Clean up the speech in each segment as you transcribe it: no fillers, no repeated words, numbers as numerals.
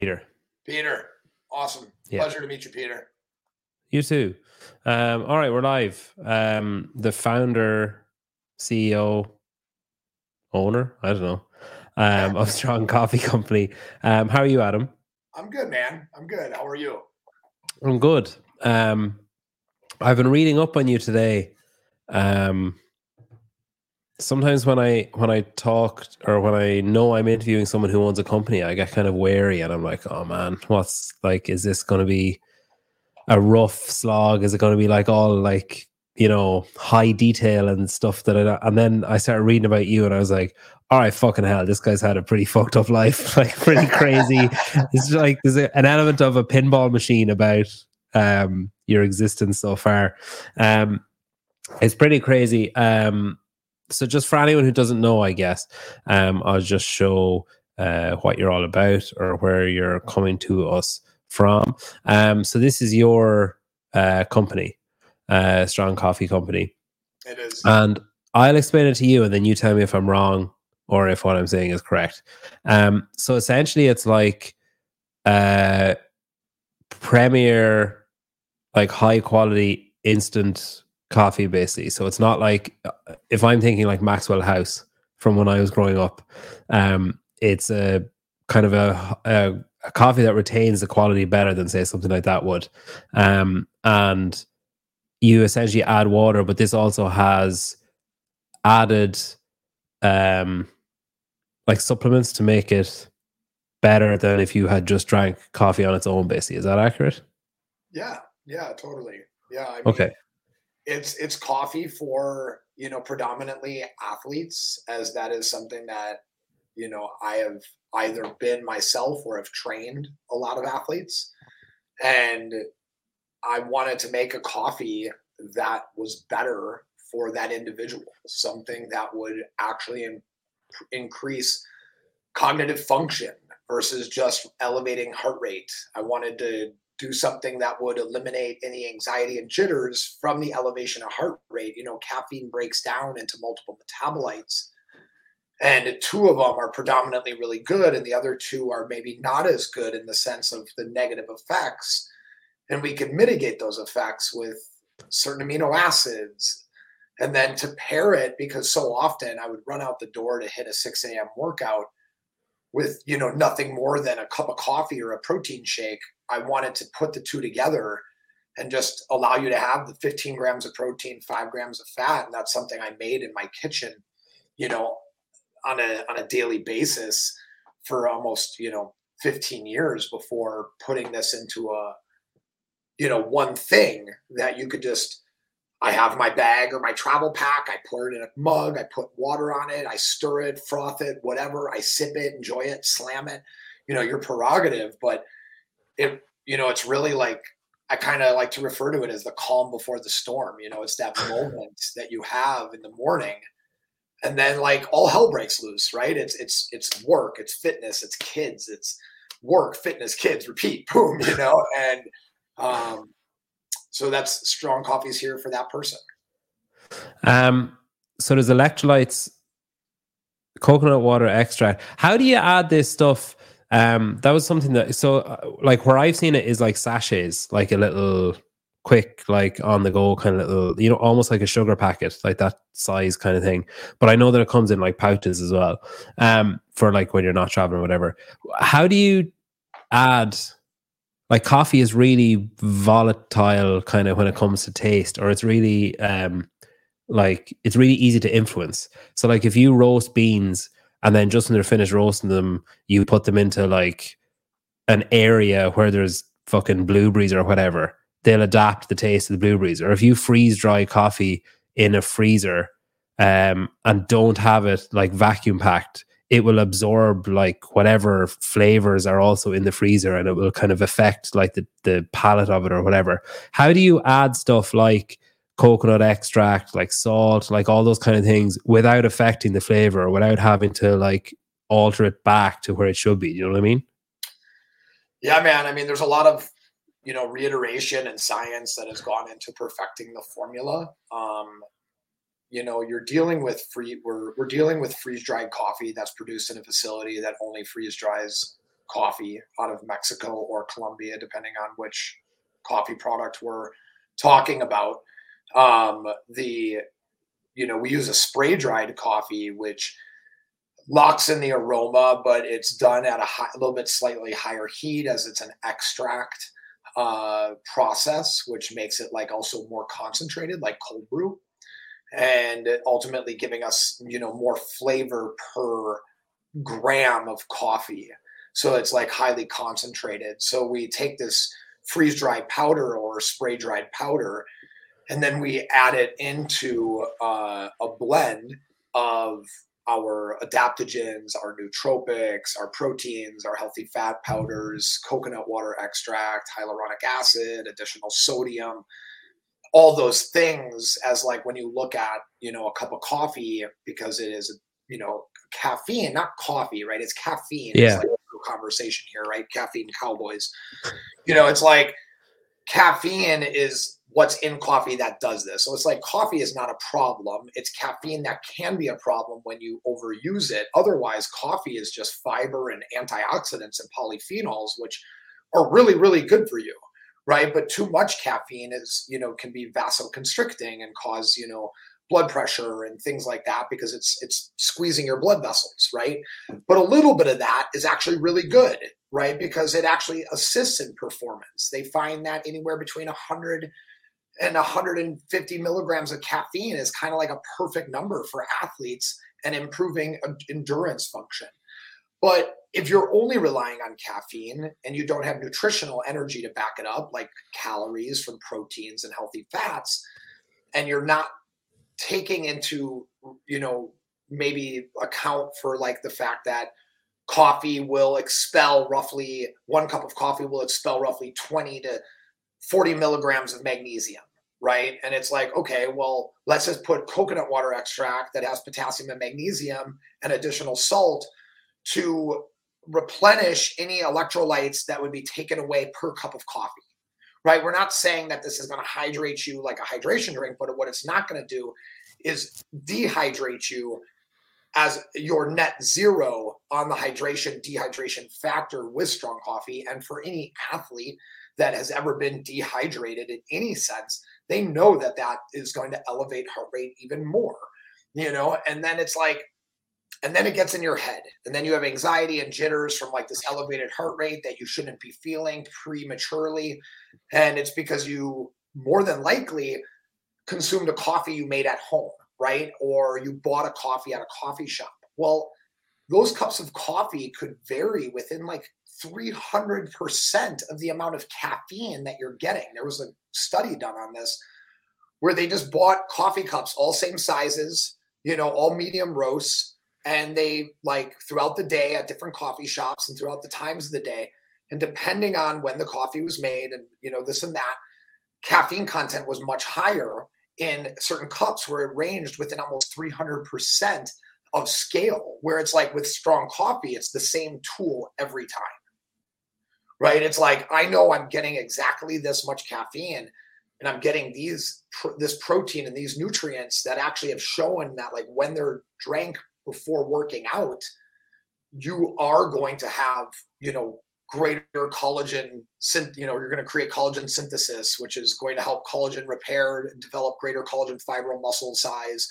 Peter. Peter, awesome. Yeah. Pleasure to meet you, Peter. You too. All right, we're live. The founder, CEO, owner, I don't know, of Strong Coffee Company. How are you, Adam? I'm good, man. I'm good. How are you? I'm good. I've been reading up on you today. Sometimes when I talk or when I know I'm interviewing someone who owns a company, I get kind of wary and I'm like, oh man, is this going to be a rough slog? Is it going to be like all like, high detail and stuff and then I started reading about you and I was like, all right, fucking hell, this guy's had a pretty fucked up life, like pretty crazy. It's like there's an element of a pinball machine about your existence so far. It's pretty crazy. So just for anyone who doesn't know, I guess, I'll just show what you're all about or where you're coming to us from. So this is your company, Strong Coffee Company. It is. And I'll explain it to you and then you tell me if I'm wrong or if what I'm saying is correct. So essentially it's like premier, like high quality instant coffee basically. So it's not like, if I'm thinking like Maxwell House from when I was growing up, it's a kind of a coffee that retains the quality better than say something like that would. And you essentially add water, but this also has added like supplements to make it better than if you had just drank coffee on its own basically. Is that accurate? Yeah, totally. Yeah, I mean, okay. It's coffee for, predominantly athletes, as that is something that, I have either been myself or have trained a lot of athletes. And I wanted to make a coffee that was better for that individual, something that would actually increase cognitive function versus just elevating heart rate. I wanted to do something that would eliminate any anxiety and jitters from the elevation of heart rate. Caffeine breaks down into multiple metabolites, and two of them are predominantly really good, and the other two are maybe not as good in the sense of the negative effects. And we can mitigate those effects with certain amino acids. And then to pair it, because so often I would run out the door to hit a 6 a.m. workout with, nothing more than a cup of coffee or a protein shake. I wanted to put the two together and just allow you to have the 15 grams of protein, 5 grams of fat. And that's something I made in my kitchen, on a daily basis for almost, 15 years before putting this into a, one thing that you could just, I have my bag or my travel pack. I pour it in a mug. I put water on it. I stir it, froth it, whatever. I sip it, enjoy it, slam it. Your prerogative. But it's really like, I kind of like to refer to it as the calm before the storm. It's that moment that you have in the morning, and then like all hell breaks loose, right? It's work, it's fitness, it's kids, it's work, fitness, kids, repeat, boom, and so that's Strong Coffee's here for that person. So there's electrolytes, coconut water extract. How do you add this stuff? That was something that, like where I've seen it is like sachets, like a little quick, like on the go kind of little, almost like a sugar packet, like that size kind of thing. But I know that it comes in like pouches as well, for like when you're not traveling or whatever. How do you add, like coffee is really volatile kind of when it comes to taste, or it's really like it's really easy to influence. So like if you roast beans and then just when they're finished roasting them, you put them into like an area where there's fucking blueberries or whatever, they'll adapt the taste of the blueberries. Or if you freeze dry coffee in a freezer and don't have it like vacuum packed, it will absorb like whatever flavors are also in the freezer, and it will kind of affect like the palate of it or whatever. How do you add stuff like coconut extract, like salt, like all those kind of things without affecting the flavor or without having to like alter it back to where it should be? You know what I mean? Yeah, man. I mean, there's a lot of, reiteration and science that has gone into perfecting the formula. You're dealing with we're dealing with freeze dried coffee that's produced in a facility that only freeze dries coffee out of Mexico or Colombia, depending on which coffee product we're talking about. We use a spray dried coffee, which locks in the aroma, but it's done at a little bit slightly higher heat, as it's an extract process, which makes it like also more concentrated, like cold brew, and ultimately giving us, more flavor per gram of coffee. So it's like highly concentrated. So we take this freeze dried powder or spray dried powder, and then we add it into a blend of our adaptogens, our nootropics, our proteins, our healthy fat powders, coconut water extract, hyaluronic acid, additional sodium, all those things. As like when you look at, a cup of coffee, because it is, caffeine, not coffee, right? It's caffeine. Yeah. It's like a conversation here, right? Caffeine cowboys. It's like caffeine is what's in coffee that does this. So it's like coffee is not a problem. It's caffeine that can be a problem when you overuse it. Otherwise, coffee is just fiber and antioxidants and polyphenols, which are really, really good for you, right? But too much caffeine is, can be vasoconstricting and cause, blood pressure and things like that, because it's squeezing your blood vessels, right? But a little bit of that is actually really good, right? Because it actually assists in performance. They find that anywhere between 100 and 150 milligrams of caffeine is kind of like a perfect number for athletes and improving endurance function. But if you're only relying on caffeine and you don't have nutritional energy to back it up, like calories from proteins and healthy fats, and you're not taking into, maybe account for like the fact that coffee will expel roughly, one cup of coffee will expel roughly 20 to 40 milligrams of magnesium, right? And it's like, okay, well, let's just put coconut water extract that has potassium and magnesium and additional salt to replenish any electrolytes that would be taken away per cup of coffee, right? We're not saying that this is going to hydrate you like a hydration drink, but what it's not going to do is dehydrate you, as your net zero on the dehydration factor with strong coffee. And for any athlete that has ever been dehydrated in any sense, they know that that is going to elevate heart rate even more, and then it's like, and then it gets in your head, and then you have anxiety and jitters from like this elevated heart rate that you shouldn't be feeling prematurely. And it's because you more than likely consumed a coffee you made at home, right? Or you bought a coffee at a coffee shop. Well, those cups of coffee could vary within like 300% of the amount of caffeine that you're getting. There was a study done on this where they just bought coffee cups, all same sizes, all medium roasts, and they like throughout the day at different coffee shops and throughout the times of the day, and depending on when the coffee was made and this and that, caffeine content was much higher in certain cups, where it ranged within almost 300% of scale, where it's like with strong coffee, it's the same tool every time, right? It's like, I know I'm getting exactly this much caffeine, and I'm getting this protein and these nutrients that actually have shown that like when they're drank before working out, you are going to have, greater collagen, you're going to create collagen synthesis, which is going to help collagen repair and develop greater collagen fibril muscle size,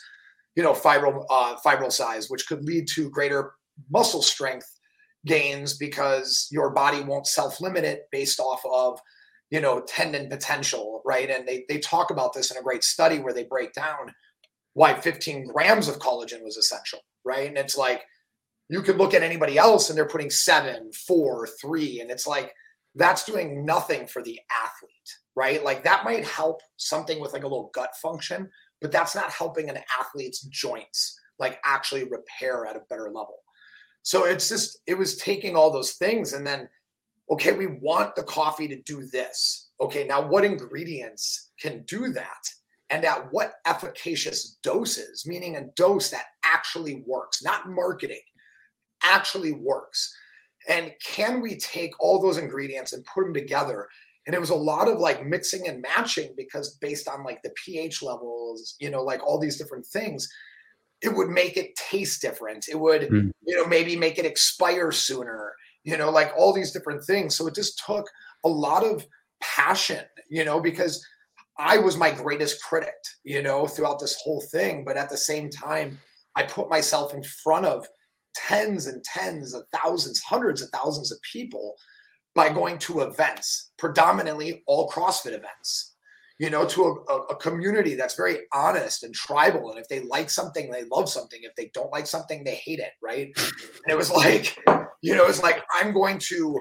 fibril size, which could lead to greater muscle strength gains, because your body won't self-limit it based off of, tendon potential, right? And they talk about this in a great study where they break down why 15 grams of collagen was essential, right? And it's like, you could look at anybody else and they're putting 7, 4, 3, and it's like, that's doing nothing for the athlete, right? Like that might help something with like a little gut function, but that's not helping an athlete's joints like actually repair at a better level. So it was taking all those things, and then, okay, we want the coffee to do this. Okay, now what ingredients can do that? And at what efficacious doses, meaning a dose that actually works, not marketing, actually works. And can we take all those ingredients and put them together? And it was a lot of like mixing and matching, because based on like the pH levels, like all these different things, it would make it taste different. It would, maybe make it expire sooner. like all these different things. So it just took a lot of passion, because I was my greatest critic, throughout this whole thing. But at the same time, I put myself in front of tens and tens of thousands, hundreds of thousands of people by going to events, predominantly all CrossFit events, to a community that's very honest and tribal. And if they like something, they love something. If they don't like something, they hate it. Right. And it was like, it's like, I'm going to,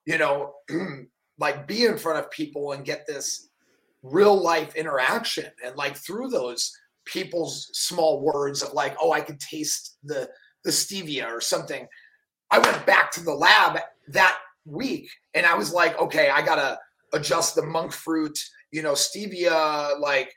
like be in front of people and get this real life interaction. And like through those people's small words of like, oh, I could taste the stevia or something. I went back to the lab that week and I was like, okay, I got to adjust the monk fruit, stevia, like,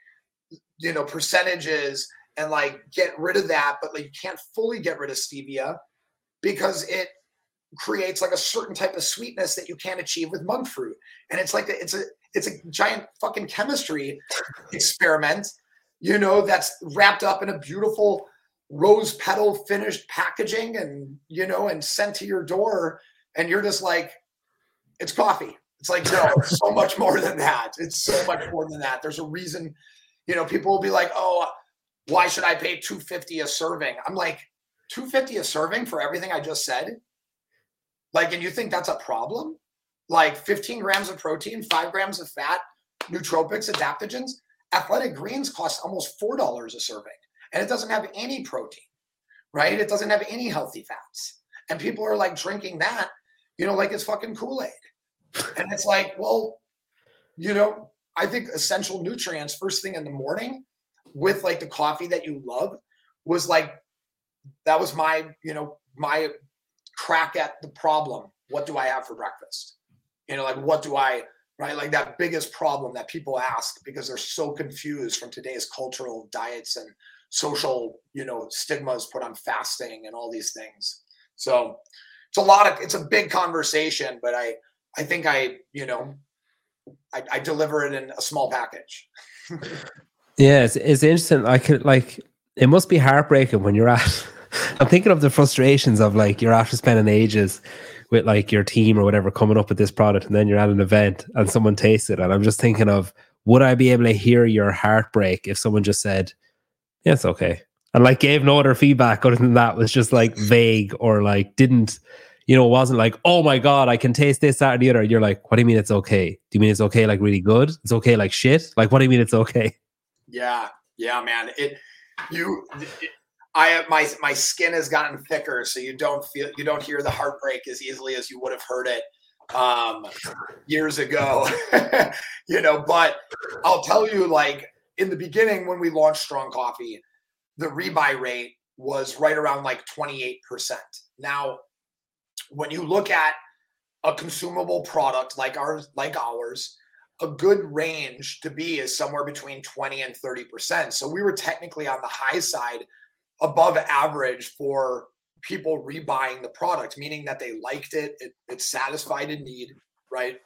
percentages and like get rid of that. But like, you can't fully get rid of stevia because it creates like a certain type of sweetness that you can't achieve with monk fruit. And it's like, it's a giant fucking chemistry experiment, that's wrapped up in a beautiful rose petal finished packaging and, and sent to your door. And you're just like, it's coffee. It's like, no, it's so much more than that. It's so much more than that. There's a reason, people will be like, oh, why should I pay $2.50 a serving? I'm like, $2.50 a serving for everything I just said? Like, and you think that's a problem? Like 15 grams of protein, 5 grams of fat, nootropics, adaptogens. Athletic Greens cost almost $4 a serving. And it doesn't have any protein, right? It doesn't have any healthy fats. And people are like drinking that, like it's fucking Kool-Aid. And it's like, well, I think essential nutrients first thing in the morning with like the coffee that you love was like, that was my, my crack at the problem. What do I have for breakfast? Like, what do I, right? Like that biggest problem that people ask because they're so confused from today's cultural diets and social, stigmas put on fasting and all these things. So it's a big conversation, but I think I deliver it in a small package. Yeah, it's interesting. I could like, it must be heartbreaking when you're at, I'm thinking of the frustrations of like, you're after spending ages with like your team or whatever coming up with this product, and then you're at an event and someone tastes it. And I'm just thinking of, would I be able to hear your heartbreak if someone just said, yeah, it's okay, and like gave no other feedback other than that, was just like vague or like didn't, wasn't like, oh my God, I can taste this, that, or the other. You're like, what do you mean it's okay? Do you mean it's okay like really good? It's okay like shit? Like, what do you mean it's okay? Yeah, man. My skin has gotten thicker, so you don't hear the heartbreak as easily as you would have heard it years ago. But I'll tell you, like in the beginning when we launched Strong Coffee, the rebuy rate was right around like 28%. Now, when you look at a consumable product like ours, a good range to be is somewhere between 20 and 30%. So we were technically on the high side, above average for people rebuying the product, meaning that they liked it, it satisfied a need, right?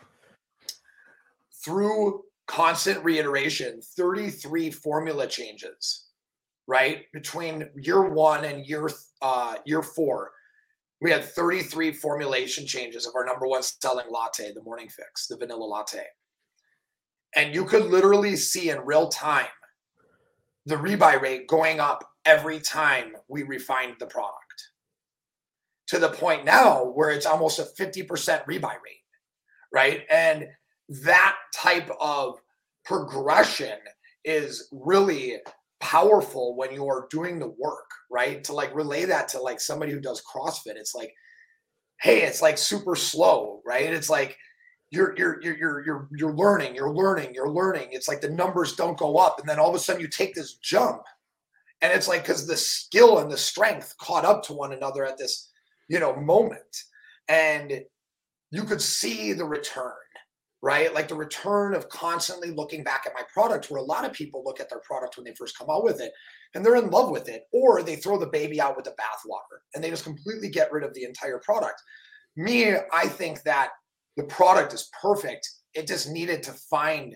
Through constant reiteration, 33 formula changes, right? Between year 1 and year 4, we had 33 formulation changes of our number one selling latte, the Morning Fix, the vanilla latte. And you could literally see in real time the rebuy rate going up every time we refined the product, to the point now where it's almost a 50% rebuy rate, right? And that type of progression is really powerful when you are doing the work, right? To like relay that to like somebody who does CrossFit, it's like, hey, it's like super slow, right? It's like you're learning. It's like the numbers don't go up, and then all of a sudden you take this jump, and it's like because the skill and the strength caught up to one another at this, moment, and you could see the return, right? Like the return of constantly looking back at my product, where a lot of people look at their product when they first come out with it and they're in love with it, or they throw the baby out with the bathwater and they just completely get rid of the entire product. Me, I think that the product is perfect. It just needed to find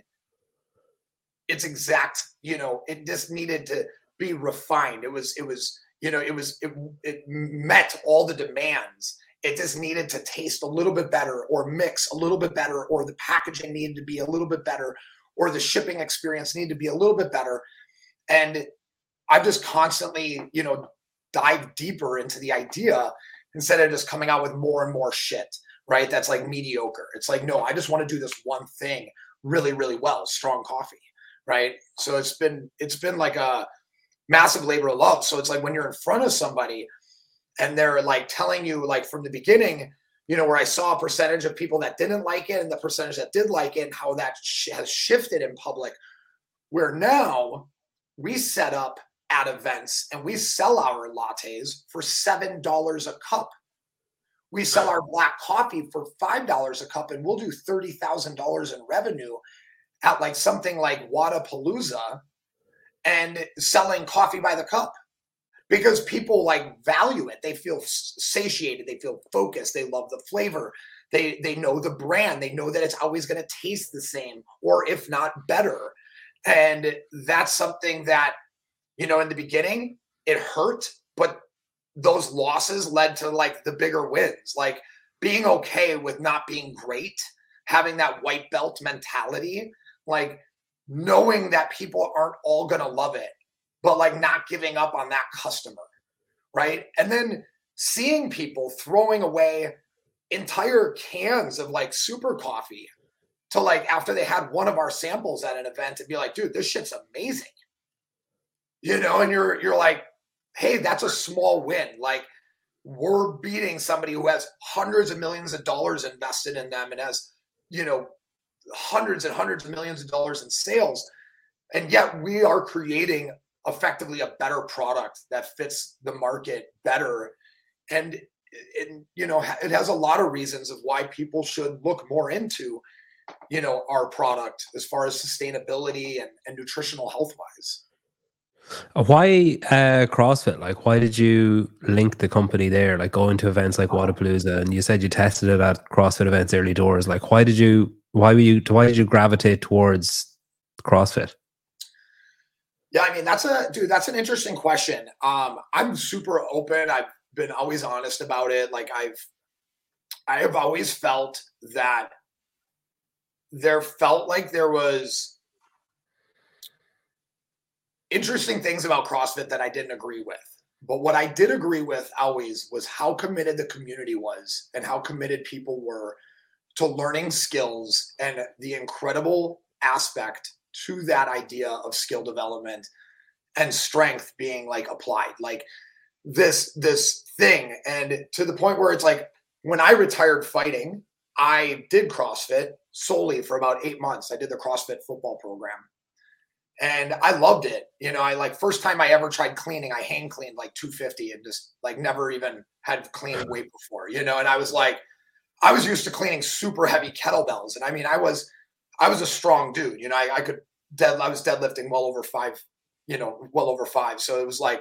its exact, it just needed to be refined. It met all the demands it just needed to taste a little bit better, or mix a little bit better, or the packaging needed to be a little bit better, or the shipping experience needed to be a little bit better. And I've just constantly, dive deeper into the idea instead of just coming out with more and more shit, right? That's like mediocre. It's like, no, I just want to do this one thing really, really well, strong coffee, right? So it's been like a massive labor of love. So it's like when you're in front of somebody and they're like telling you, like from the beginning, where I saw a percentage of people that didn't like it and the percentage that did like it, and how that has shifted in public, where now we set up at events and we sell our lattes for $7 a cup. We sell our black coffee for $5 a cup, and we'll do $30,000 in revenue at like something like Wadapalooza, and selling coffee by the cup, because people like value it. They feel satiated. They feel focused. They love the flavor. They know the brand. They know that it's always going to taste the same, or if not better. And that's something that, in the beginning it hurt, but those losses led to like the bigger wins, like being okay with not being great, having that white belt mentality, like knowing that people aren't all going to love it, but like not giving up on that customer, right? And then seeing people throwing away entire cans of like super coffee to like, after they had one of our samples at an event, and be like, dude, this shit's amazing. And you're like, hey, that's a small win. Like, we're beating somebody who has hundreds of millions of dollars invested in them and has, hundreds and hundreds of millions of dollars in sales. And yet we are creating effectively a better product that fits the market better. And it has a lot of reasons of why people should look more into, our product as far as sustainability and nutritional health wise. Why CrossFit? Like, why did you link the company there? Like, going to events like Wadapalooza, and you said you tested it at CrossFit events early doors. Like, why did you gravitate towards CrossFit? Yeah, I mean, that's an interesting question. I'm super open. I've been always honest about it. Like, I have always felt that there was interesting things about CrossFit that I didn't agree with. But what I did agree with always was how committed the community was, and how committed people were to learning skills, and the incredible aspect to that idea of skill development and strength being like applied, like this thing. And to the point where it's like, when I retired fighting, I did CrossFit solely for about 8 months. I did the CrossFit football program. And I loved it. I like, first time I ever tried cleaning, I hang cleaned like 250 and just like never even had cleaned weight before, and I was like, I was used to cleaning super heavy kettlebells. And I mean, I was a strong dude, I was deadlifting well over five. So it was like,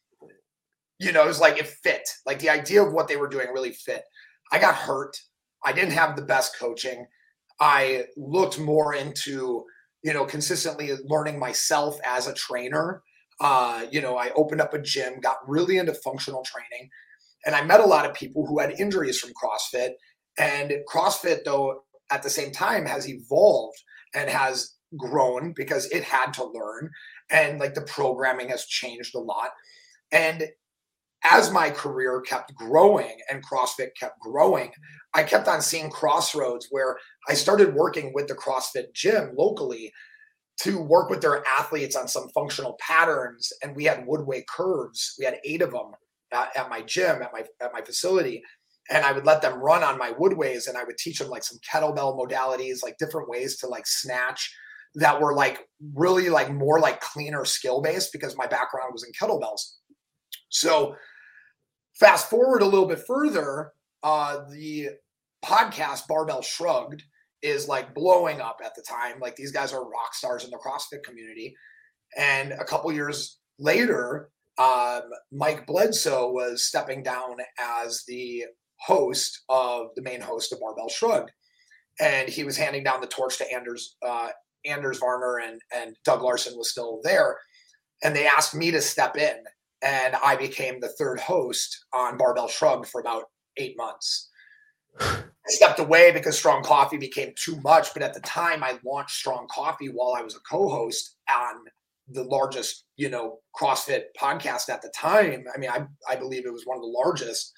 it fit. Like, the idea of what they were doing really fit. I got hurt. I didn't have the best coaching. I looked more into, consistently learning myself as a trainer. I opened up a gym, got really into functional training, and I met a lot of people who had injuries from CrossFit. And CrossFit, though, at the same time has evolved and has grown because it had to learn. And like, the programming has changed a lot. And as my career kept growing and CrossFit kept growing, I kept on seeing crossroads where I started working with the CrossFit gym locally to work with their athletes on some functional patterns. And we had Woodway curves. We had 8 of them at my gym, at my facility. And I would let them run on my Woodways, and I would teach them like some kettlebell modalities, like different ways to like snatch, that were like really like more like cleaner skill based, because my background was in kettlebells. So fast forward a little bit further, the podcast Barbell Shrugged is like blowing up at the time. Like, these guys are rock stars in the CrossFit community. And a couple years later, Mike Bledsoe was stepping down as the main host of Barbell Shrugged. And he was handing down the torch to Anders Varner, and Doug Larson was still there. And they asked me to step in, and I became the third host on Barbell Shrugged for about 8 months. I stepped away because Strong Coffee became too much. But at the time, I launched Strong Coffee while I was a co-host on the largest, CrossFit podcast at the time. I mean, I believe it was one of the largest.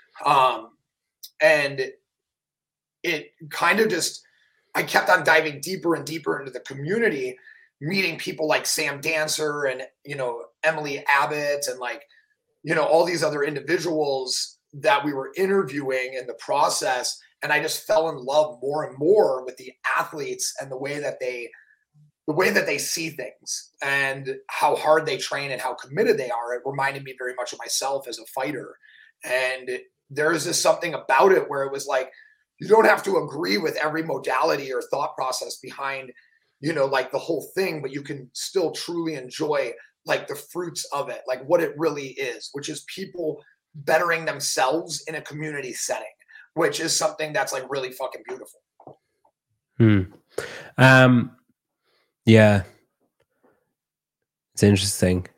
And it kind of just, I kept on diving deeper and deeper into the community, meeting people like Sam Dancer and, Emily Abbott and all these other individuals that we were interviewing in the process. And I just fell in love more and more with the athletes and the way that they see things and how hard they train and how committed they are. It reminded me very much of myself as a fighter. And there's just something about it where it was like, you don't have to agree with every modality or thought process behind, the whole thing, but you can still truly enjoy the fruits of it, like what it really is, which is people bettering themselves in a community setting, which is something that's really fucking beautiful. Yeah, it's interesting.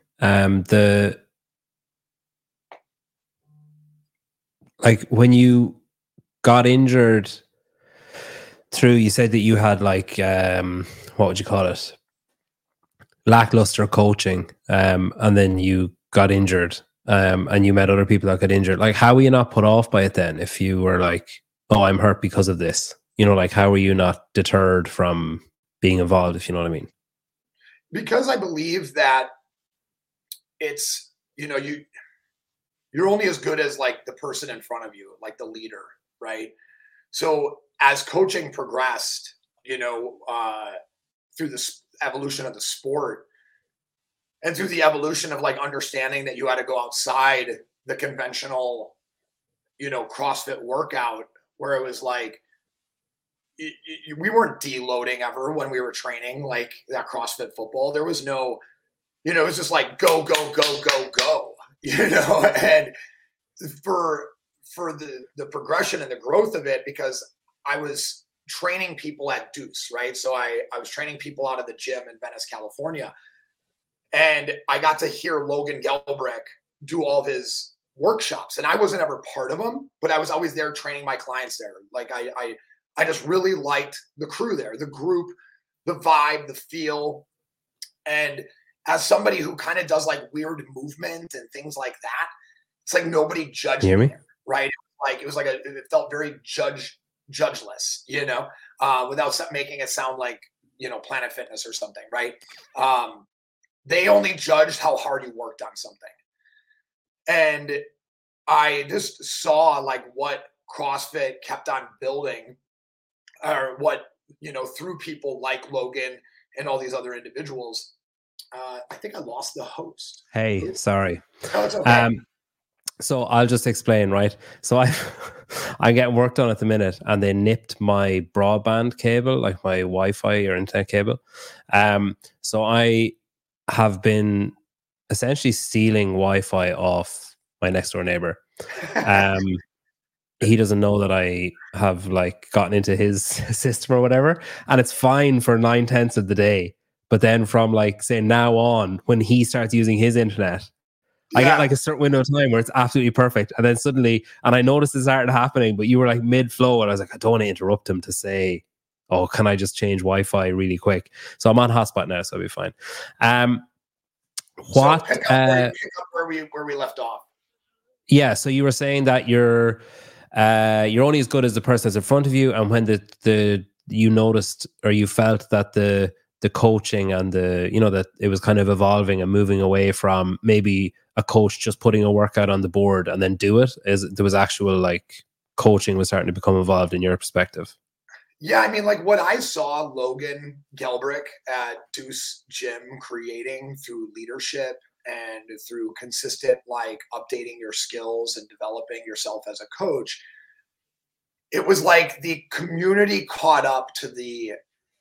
When you got injured you said that you had what would you call it? Lackluster coaching. And then you got injured. And you met other people that got injured. How were you not put off by it then? If you were oh, I'm hurt because of this, how were you not deterred from being involved, if you know what I mean? Because I believe that it's, you're only as good as the person in front of you, the leader, right? So as coaching progressed, through this evolution of the sport and through the evolution of understanding that you had to go outside the conventional, CrossFit workout, where it was we weren't deloading ever when we were training that CrossFit football. There was no, it was just go, go, go, go, go, and for the progression and the growth of it, because I was training people at Deuce, right? So I was training people out of the gym in Venice, California. And I got to hear Logan Gelbrick do all of his workshops. And I wasn't ever part of them, but I was always there training my clients there. I just really liked the crew there, the group, the vibe, the feel. And as somebody who kind of does weird movement and things like that, it's nobody judged me there, right? It felt very judgeless, without making it sound like, Planet Fitness or something, right? They only judged how hard you worked on something. And I just saw what CrossFit kept on building, or what, through people like Logan and all these other individuals. I think I lost the host. Hey, sorry. Oh, it's okay. So I'll just explain, right? So I'm getting work done at the minute, and they nipped my broadband cable, my Wi-Fi or internet cable. So I have been essentially stealing Wi-Fi off my next door neighbor. He doesn't know that I have gotten into his system or whatever, and it's fine for 9/10 of the day. But then from say now on, when he starts using his internet, I get a certain window of time where it's absolutely perfect. And then suddenly, and I noticed it started happening, but you were mid-flow, and I was I don't want to interrupt him to say, oh, can I just change Wi-Fi really quick? So I'm on hotspot now, so I'll be fine. So pick up where we left off. Yeah, so you were saying that you're only as good as the person that's in front of you, and when you noticed or you felt that the coaching and that it was kind of evolving and moving away from maybe a coach just putting a workout on the board and then do it, as there was actual coaching was starting to become involved in your perspective. Yeah, I mean, what I saw Logan Gelbrick at Deuce Gym creating through leadership and through consistent updating your skills and developing yourself as a coach, it was the community caught up to the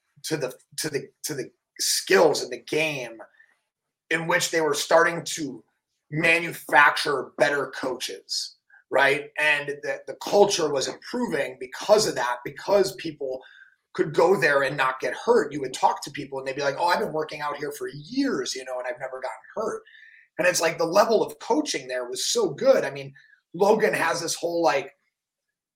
skills in the game, in which they were starting to manufacture better coaches, right? And the culture was improving because of that, because people could go there and not get hurt. You would talk to people and they'd be like, oh, I've been working out here for years, and I've never gotten hurt. And it's the level of coaching there was so good. I mean, Logan has this whole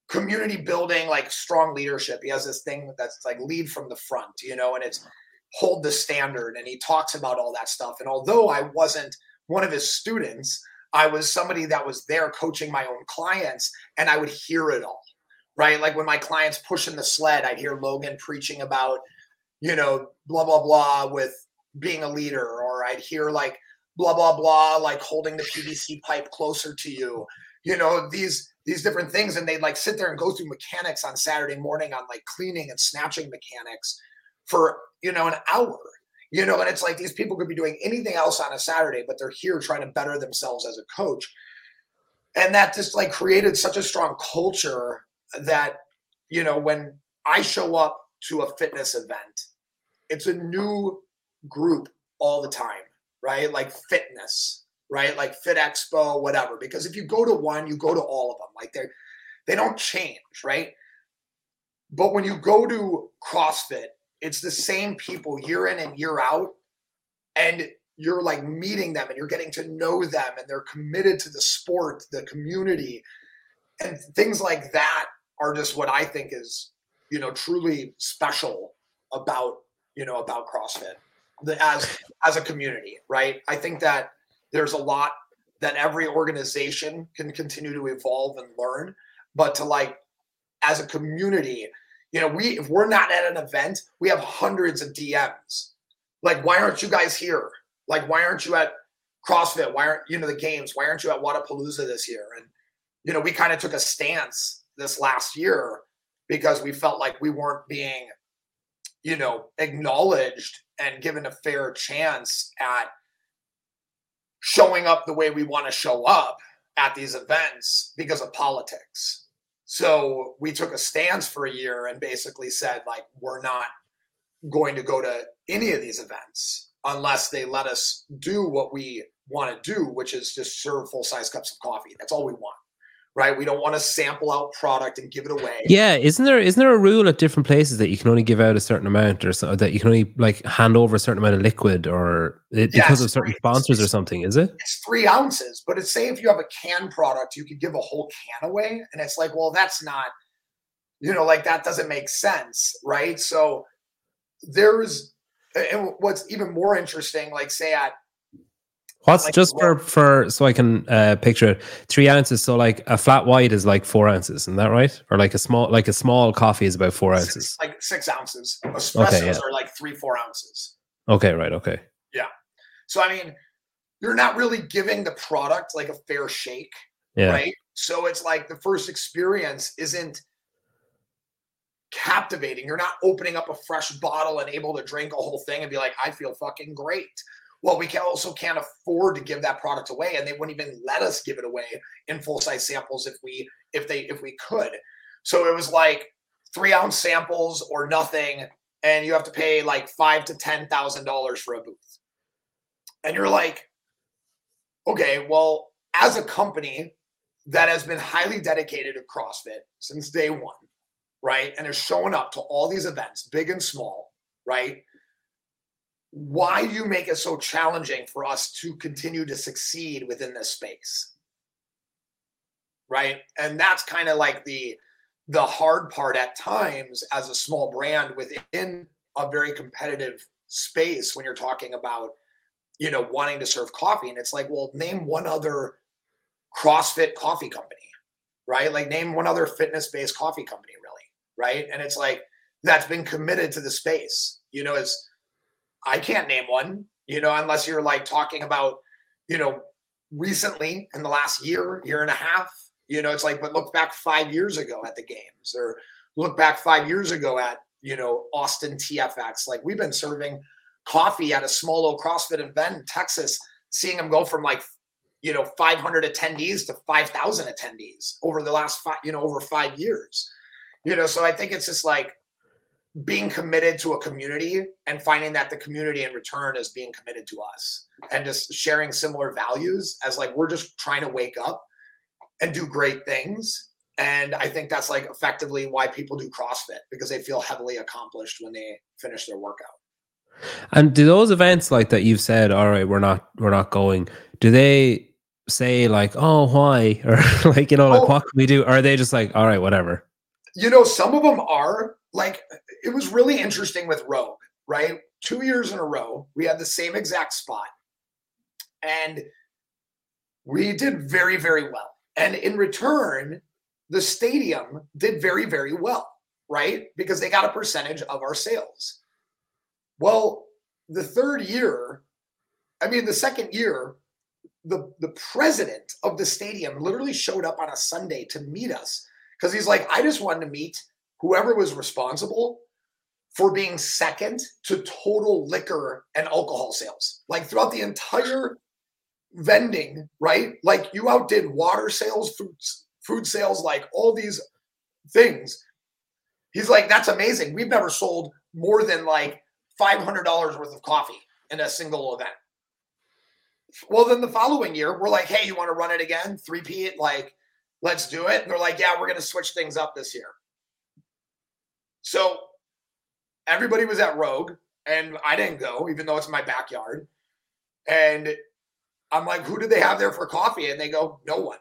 community building, like strong leadership. He has this thing that's like lead from the front, you know, and it's hold the standard. And he talks about all that stuff. And although I wasn't one of his students, I was somebody that was there coaching my own clients, and I would hear it all, right? Like when my clients pushing the sled, I'd hear Logan preaching about, you know, blah, blah, blah with being a leader, or I'd hear like blah, blah, blah, like holding the PVC pipe closer to you, you know, these different things. And they'd like sit there and go through mechanics on Saturday morning on like cleaning and snatching mechanics for, you know, an hour, you know, and it's like these people could be doing anything else on a Saturday, but they're here trying to better themselves as a coach. And that just like created such a strong culture that, you know, when I show up to a fitness event, it's a new group all the time, right? Like fitness, right? Like Fit Expo, whatever. Because if you go to one, you go to all of them. Like they don't change, right? But when you go to CrossFit, it's the same people year in and year out, and you're like meeting them and you're getting to know them, and they're committed to the sport, the community, and things like that are just what I think is, you know, truly special about, you know, about CrossFit as a community, right? I think that there's a lot that every organization can continue to evolve and learn, but to like, as a community, you know, if we're not at an event, we have hundreds of DMs. Like, why aren't you guys here? Like, why aren't you at CrossFit? Why aren't, you know, the games? Why aren't you at Wodapalooza this year? And, you know, we kind of took a stance this last year because we felt like we weren't being, you know, acknowledged and given a fair chance at showing up the way we want to show up at these events because of politics. So we took a stance for a year and basically said, like, we're not going to go to any of these events unless they let us do what we want to do, which is just serve full-size cups of coffee. That's all we want, right? We don't want to sample out product and give it away. Yeah, isn't there a rule at different places that you can only give out a certain amount, or so, that you can only like hand over a certain amount of liquid, or because of certain sponsors or something? Is it? It's 3 ounces, but it's, say if you have a canned product, you could give a whole can away, and it's like, well, that's not, you know, like that doesn't make sense, right? So there's, and what's even more interesting, like say at what's like, just for so I can picture it, 3 ounces. So like a flat white is like 4 ounces, isn't that right? Or like a small coffee is about 4 ounces. Like 6 ounces. Espressos are like 3-4 ounces. Okay, right. Okay. Yeah. So I mean, you're not really giving the product like a fair shake, right? So it's like the first experience isn't captivating. You're not opening up a fresh bottle and able to drink a whole thing and be like, I feel fucking great. Well, we also can't afford to give that product away, and they wouldn't even let us give it away in full-size samples if we could. So it was like 3 ounce samples or nothing, and you have to pay like $5,000 to $10,000 for a booth. And you're like, okay, well, as a company that has been highly dedicated to CrossFit since day one, right, and is showing up to all these events, big and small, right? Why do you make it so challenging for us to continue to succeed within this space? Right. And that's kind of like the hard part at times as a small brand within a very competitive space when you're talking about, you know, wanting to serve coffee. And it's like, well, name one other CrossFit coffee company, right? Like name one other fitness-based coffee company, really, right? And it's like, that's been committed to the space, you know, I can't name one, you know, unless you're like talking about, you know, recently in the last year and a half, you know, it's like, but look back 5 years ago at the games, or look back 5 years ago at, you know, Austin TFX. Like we've been serving coffee at a small little CrossFit event in Texas, seeing them go from like, you know, 500 attendees to 5,000 attendees over the last over 5 years, you know? So I think it's just like, being committed to a community and finding that the community in return is being committed to us, and just sharing similar values as like, we're just trying to wake up and do great things. And I think that's like effectively why people do CrossFit, because they feel heavily accomplished when they finish their workout. And do those events like that you've said, all right, we're not going, do they say like, oh, why? Or like, you know, like, what can we do? Or are they just like, all right, whatever? You know, some of them are like, it was really interesting with Rogue, right? 2 years in a row, we had the same exact spot. And we did very, very well. And in return, the stadium did very, very well, right? Because they got a percentage of our sales. Well, the second year, the president of the stadium literally showed up on a Sunday to meet us because he's like, I just wanted to meet whoever was responsible for being second to total liquor and alcohol sales. Like throughout the entire vending, right? Like you outdid water sales, food sales, like all these things. He's like, that's amazing. We've never sold more than like $500 worth of coffee in a single event. Well, then the following year, we're like, hey, you want to run it again? 3P, like, let's do it. And they're like, yeah, we're going to switch things up this year. So everybody was at Rogue, and I didn't go, even though it's my backyard. And I'm like, who did they have there for coffee? And they go, no one.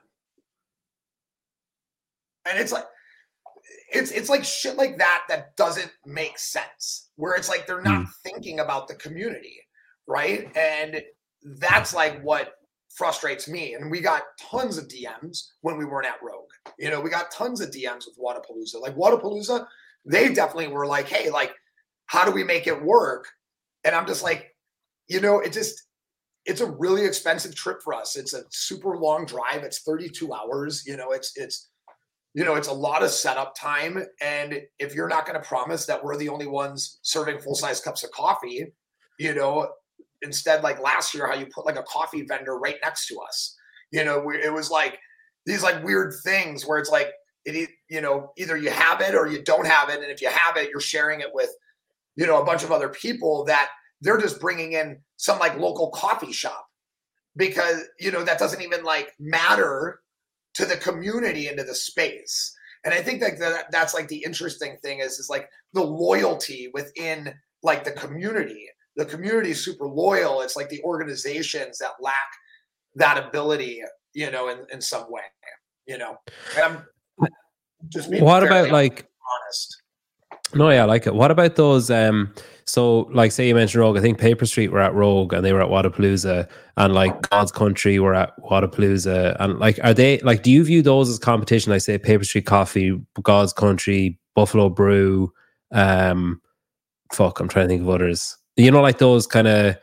And it's like, it's like shit like that doesn't make sense. Where it's like they're not thinking about the community, right? And that's like what frustrates me. And we got tons of DMs when we weren't at Rogue. You know, we got tons of DMs with Wodapalooza. Like Wodapalooza, they definitely were like, hey, like, how do we make it work? And I'm just like, you know, it's a really expensive trip for us. It's a super long drive. It's 32 hours. You know, it's a lot of setup time. And if you're not going to promise that we're the only ones serving full-size cups of coffee, you know, instead, like last year, how you put like a coffee vendor right next to us, you know, it was like these like weird things where it's like, you know, either you have it or you don't have it. And if you have it, you're sharing it with, you know, a bunch of other people that they're just bringing in some like local coffee shop because, you know, that doesn't even like matter to the community and to the space. And I think that that's like the interesting thing is like the loyalty within like the community. The community is super loyal. It's like the organizations that lack that ability, you know, in some way, you know. And I'm just being what about like honest. No, yeah, I like it. What about those? So like, say you mentioned Rogue. I think Paper Street were at Rogue, and they were at Wodapalooza, and like God's Country were at Wodapalooza, and like, are they like? Do you view those as competition? Like, say Paper Street Coffee, God's Country, Buffalo Brew. Fuck, I'm trying to think of others. You know, like those kind of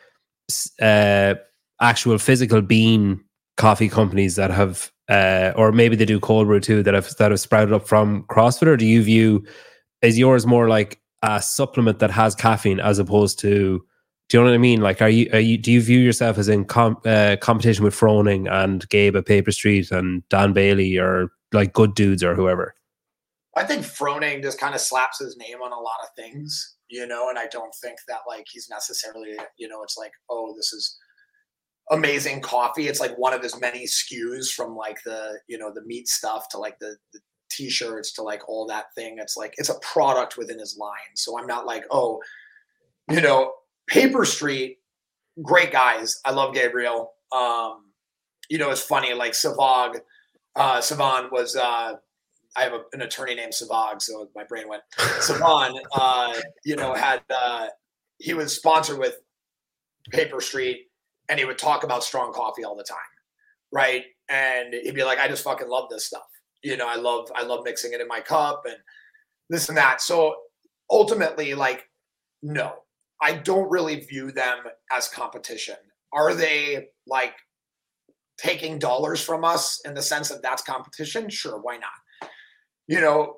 actual physical bean coffee companies that have, or maybe they do cold brew too, that have sprouted up from CrossFit. Or do you view, is yours more like a supplement that has caffeine as opposed to, do you know what I mean? Like, do you view yourself as in competition with Froning and Gabe at Paper Street and Dan Bailey, or like Good Dudes or whoever? I think Froning just kind of slaps his name on a lot of things, you know, and I don't think that like he's necessarily, you know, it's like, oh, this is amazing coffee. It's like one of his many SKUs, from like the, you know, the meat stuff to like the t-shirts to like all that thing. It's like, it's a product within his line. So I'm not like, oh, you know, Paper Street, great guys. I love Gabriel. You know, it's funny, like Savan was, I have an attorney named Savag, so my brain went. Savan, you know, he was sponsored with Paper Street, and he would talk about strong coffee all the time, right? And he'd be like, I just fucking love this stuff. You know, I love mixing it in my cup and this and that. So ultimately, like, no, I don't really view them as competition. Are they like taking dollars from us in the sense that that's competition? Sure, why not? You know,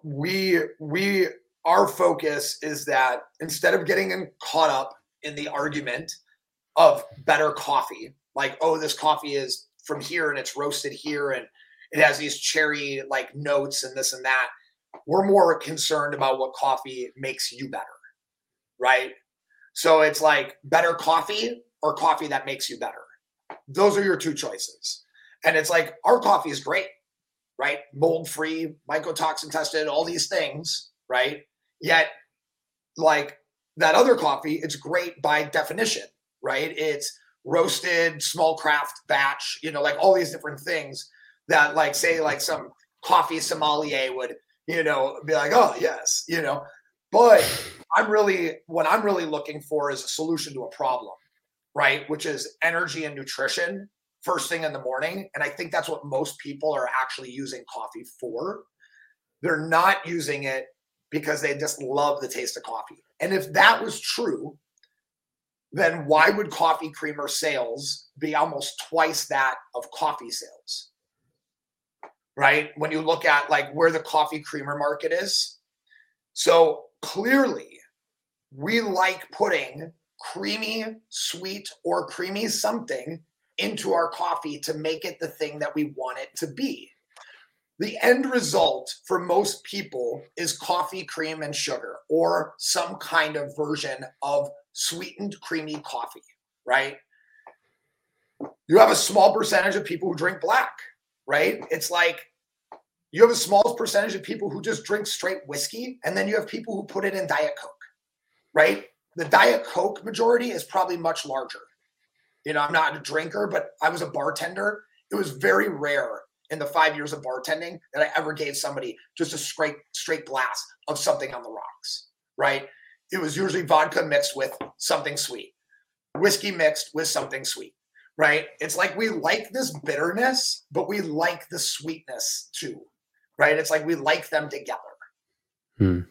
our focus is that instead of getting caught up in the argument of better coffee, like, oh, this coffee is from here and it's roasted here and it has these cherry like notes and this and that, we're more concerned about what coffee makes you better, right? So it's like better coffee or coffee that makes you better. Those are your two choices. And it's like, our coffee is great, right? Mold-free, mycotoxin tested, all these things, right? Yet, like that other coffee, it's great by definition, right? It's roasted, small craft batch, like all these different things that like, say like some coffee sommelier would, be like, oh yes, but what I'm really looking for is a solution to a problem, right? Which is energy and nutrition first thing in the morning. And I think that's what most people are actually using coffee for. They're not using it because they just love the taste of coffee. And if that was true, then why would coffee creamer sales be almost twice that of coffee sales? Right? When you look at like where the coffee creamer market is. So clearly we like putting creamy, sweet, or creamy something into our coffee to make it the thing that we want it to be. The end result for most people is coffee, cream, and sugar, or some kind of version of sweetened, creamy coffee, right? You have a small percentage of people who drink black, right? It's like you have a small percentage of people who just drink straight whiskey, and then you have people who put it in Diet Coke, right? The Diet Coke majority is probably much larger. I'm not a drinker, but I was a bartender. It was very rare in the 5 years of bartending that I ever gave somebody just a straight glass of something on the rocks, right? It was usually vodka mixed with something sweet, whiskey mixed with something sweet, right? It's like we like this bitterness, but we like the sweetness too, right? It's like we like them together.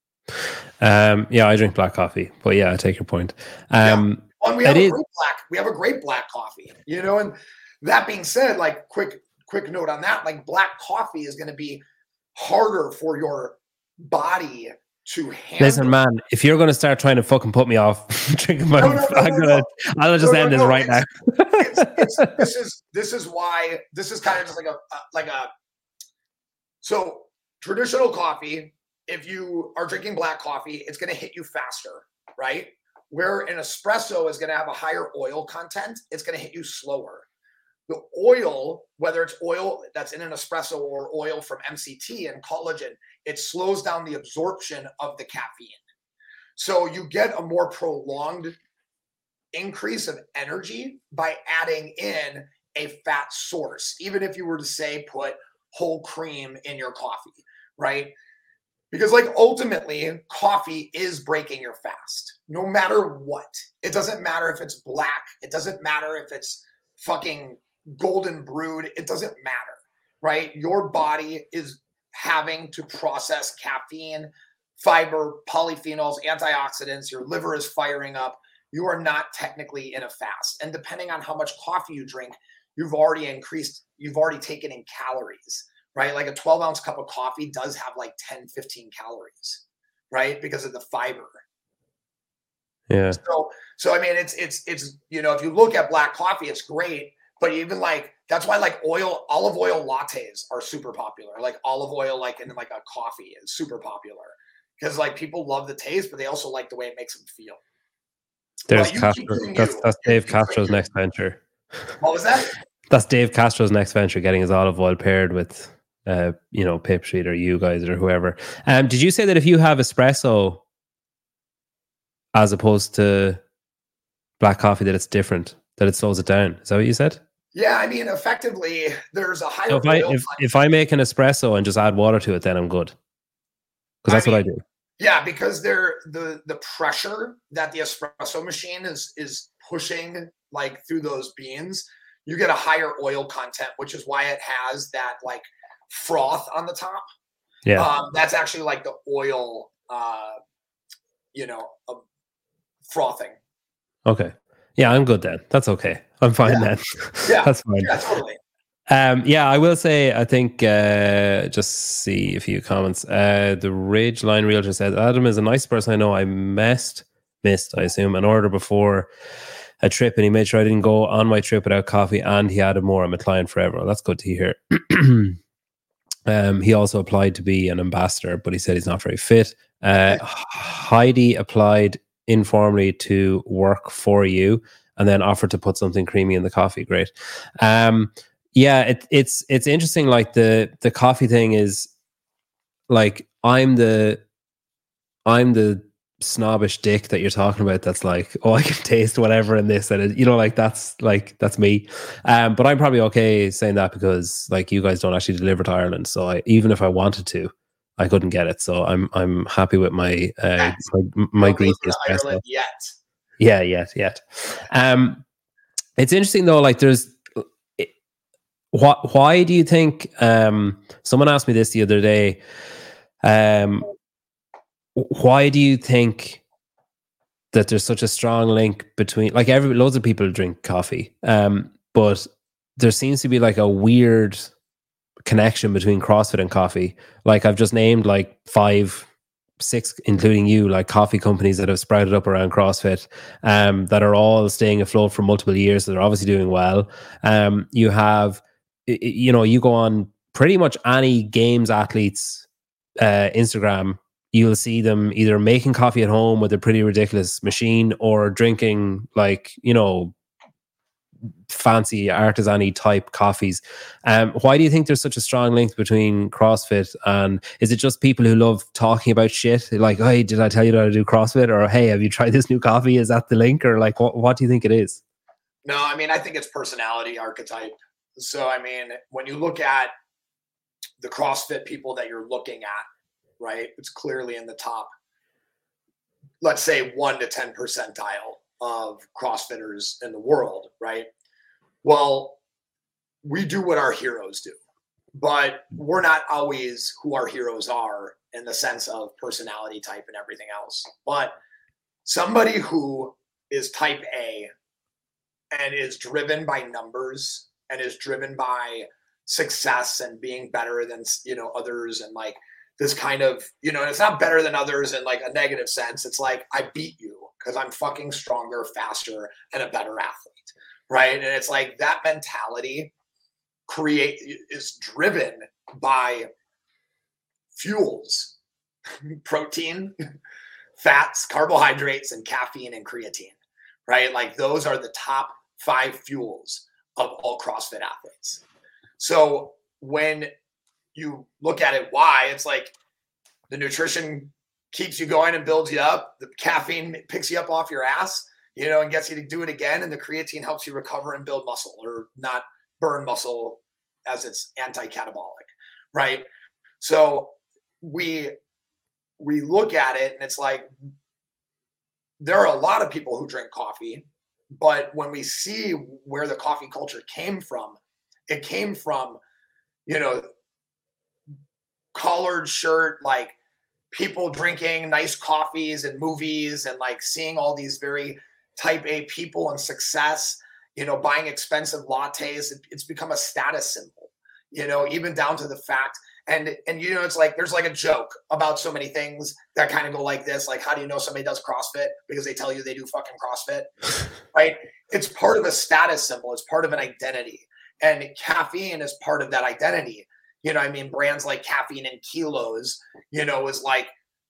Yeah, I drink black coffee, but yeah, I take your point. And we have a great black coffee, and that being said, like quick note on that, like black coffee is going to be harder for your body to handle. Listen, man, if you're going to start trying to fucking put me off drinking my, I'll just end this right now. This is why this is kind of just like a so traditional coffee. If you are drinking black coffee, it's going to hit you faster, right? Where an espresso is going to have a higher oil content, it's going to hit you slower. The oil, whether it's oil that's in an espresso or oil from MCT and collagen, it slows down the absorption of the caffeine. So you get a more prolonged increase of energy by adding in a fat source, even if you were to say put whole cream in your coffee, right? Because like ultimately coffee is breaking your fast no matter what. It doesn't matter if it's black. It doesn't matter if it's fucking golden brewed. It doesn't matter, right? Your body is having to process caffeine, fiber, polyphenols, antioxidants. Your liver is firing up. You are not technically in a fast. And depending on how much coffee you drink, you've already taken in calories. Right? Like a 12-ounce cup of coffee does have like 10, 15 calories, right? Because of the fiber. Yeah. So I mean, it's if you look at black coffee, it's great, but even like, that's why like olive oil lattes are super popular. Like olive oil, like in like a coffee is super popular because like people love the taste, but they also like the way it makes them feel. There's Castro. That's Dave Castro's next venture. What was that? That's Dave Castro's next venture, getting his olive oil paired with Paper Street or you guys or whoever. Did you say that if you have espresso as opposed to black coffee, that it's different, that it slows it down? Is that what you said? Yeah, I mean, effectively, there's a higher. So if I make an espresso and just add water to it, then I'm good, because that's what I do. Yeah, because the pressure that the espresso machine is pushing like through those beans, you get a higher oil content, which is why it has that like froth on the top. Yeah. That's actually like the oil, frothing. Okay. Yeah, I'm good then. That's okay. I'm fine then. Yeah. That's fine. Yeah, totally. I will say, I think, just see a few comments. The Ridgeline Realtor says, Adam is a nice person I know. I missed, I assume, an order before a trip, and he made sure I didn't go on my trip without coffee, and he added more. I'm a client forever. Well, that's good to hear. He also applied to be an ambassador, but he said he's not very fit. Heidi applied informally to work for you and then offered to put something creamy in the coffee. Great. It's interesting. Like the coffee thing is like, I'm the snobbish dick that you're talking about that's like, oh, I can taste whatever in this, and that's me. But I'm probably okay saying that because like you guys don't actually deliver to Ireland, so even if I wanted to, I couldn't get it. So I'm happy with my my greasy espresso. Yet. Yeah, yet. It's interesting though. Like, why do you think? Someone asked me this the other day. Why do you think that there's such a strong link between, like, loads of people drink coffee, but there seems to be like a weird connection between CrossFit and coffee? Like, I've just named like 5, 6, including you, like coffee companies that have sprouted up around CrossFit, that are all staying afloat for multiple years. So they're obviously doing well. You have, you go on pretty much any games athletes Instagram, you'll see them either making coffee at home with a pretty ridiculous machine or drinking like, fancy artisan-y type coffees. Why do you think there's such a strong link between CrossFit, and is it just people who love talking about shit? Like, hey, did I tell you that I do CrossFit? Or, hey, have you tried this new coffee? Is that the link? Or like, what do you think it is? No, I mean, I think it's personality archetype. So, I mean, when you look at the CrossFit people that you're looking at, right, it's clearly in the top, let's say 1 to 10 percentile of CrossFitters in the world, right? Well, we do what our heroes do, but we're not always who our heroes are in the sense of personality type and everything else. But somebody who is type A and is driven by numbers and is driven by success and being better than, others, and like this kind of, it's not better than others in like a negative sense. It's like, I beat you because I'm fucking stronger, faster, and a better athlete, right? And it's like that mentality is driven by fuels, protein, fats, carbohydrates, and caffeine and creatine, right? Like those are the top 5 fuels of all CrossFit athletes. So when you look at it, why, it's like the nutrition keeps you going and builds you up. The caffeine picks you up off your ass, and gets you to do it again. And the creatine helps you recover and build muscle, or not burn muscle, as it's anti-catabolic, right? So we look at it and it's like, there are a lot of people who drink coffee, but when we see where the coffee culture came from, it came from, collared shirt, like people drinking nice coffees and movies, and like seeing all these very type A people and success, buying expensive lattes. It's become a status symbol, even down to the fact. And it's like, there's like a joke about so many things that kind of go like this. Like, how do you know somebody does CrossFit? Because they tell you they do fucking CrossFit, right? It's part of a status symbol. It's part of an identity. And caffeine is part of that identity. Brands like Caffeine and Kilos, is like,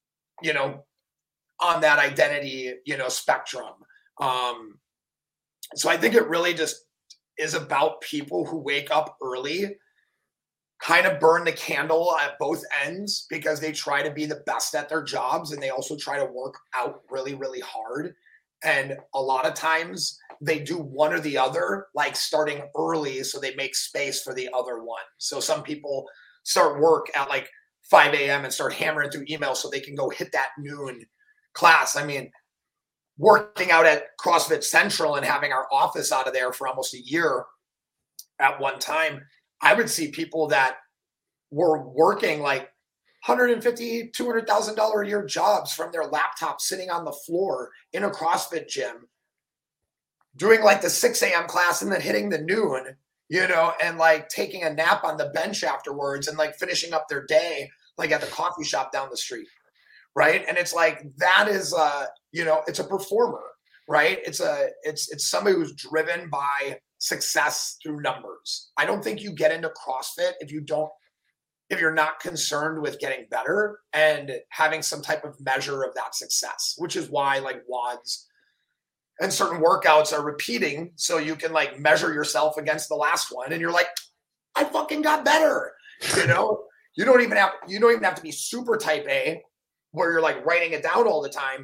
on that identity, spectrum. So I think it really just is about people who wake up early, kind of burn the candle at both ends, because they try to be the best at their jobs, and they also try to work out really, really hard. And a lot of times they do one or the other, like starting early so they make space for the other one. So some people start work at like 5 a.m. and start hammering through emails so they can go hit that noon class. I mean, working out at CrossFit Central and having our office out of there for almost a year at one time, I would see people that were working like $150,000, $200,000 a year jobs from their laptop, sitting on the floor in a CrossFit gym, doing like the 6 a.m. class and then hitting the noon, and like taking a nap on the bench afterwards, and like finishing up their day, like at the coffee shop down the street. Right. And it's like, that is, it's a performer, right? It's somebody who's driven by success through numbers. I don't think you get into CrossFit if you're not concerned with getting better and having some type of measure of that success, which is why like WODs and certain workouts are repeating, so you can like measure yourself against the last one. And you're like, I fucking got better. You don't even have to be super type A where you're like writing it down all the time.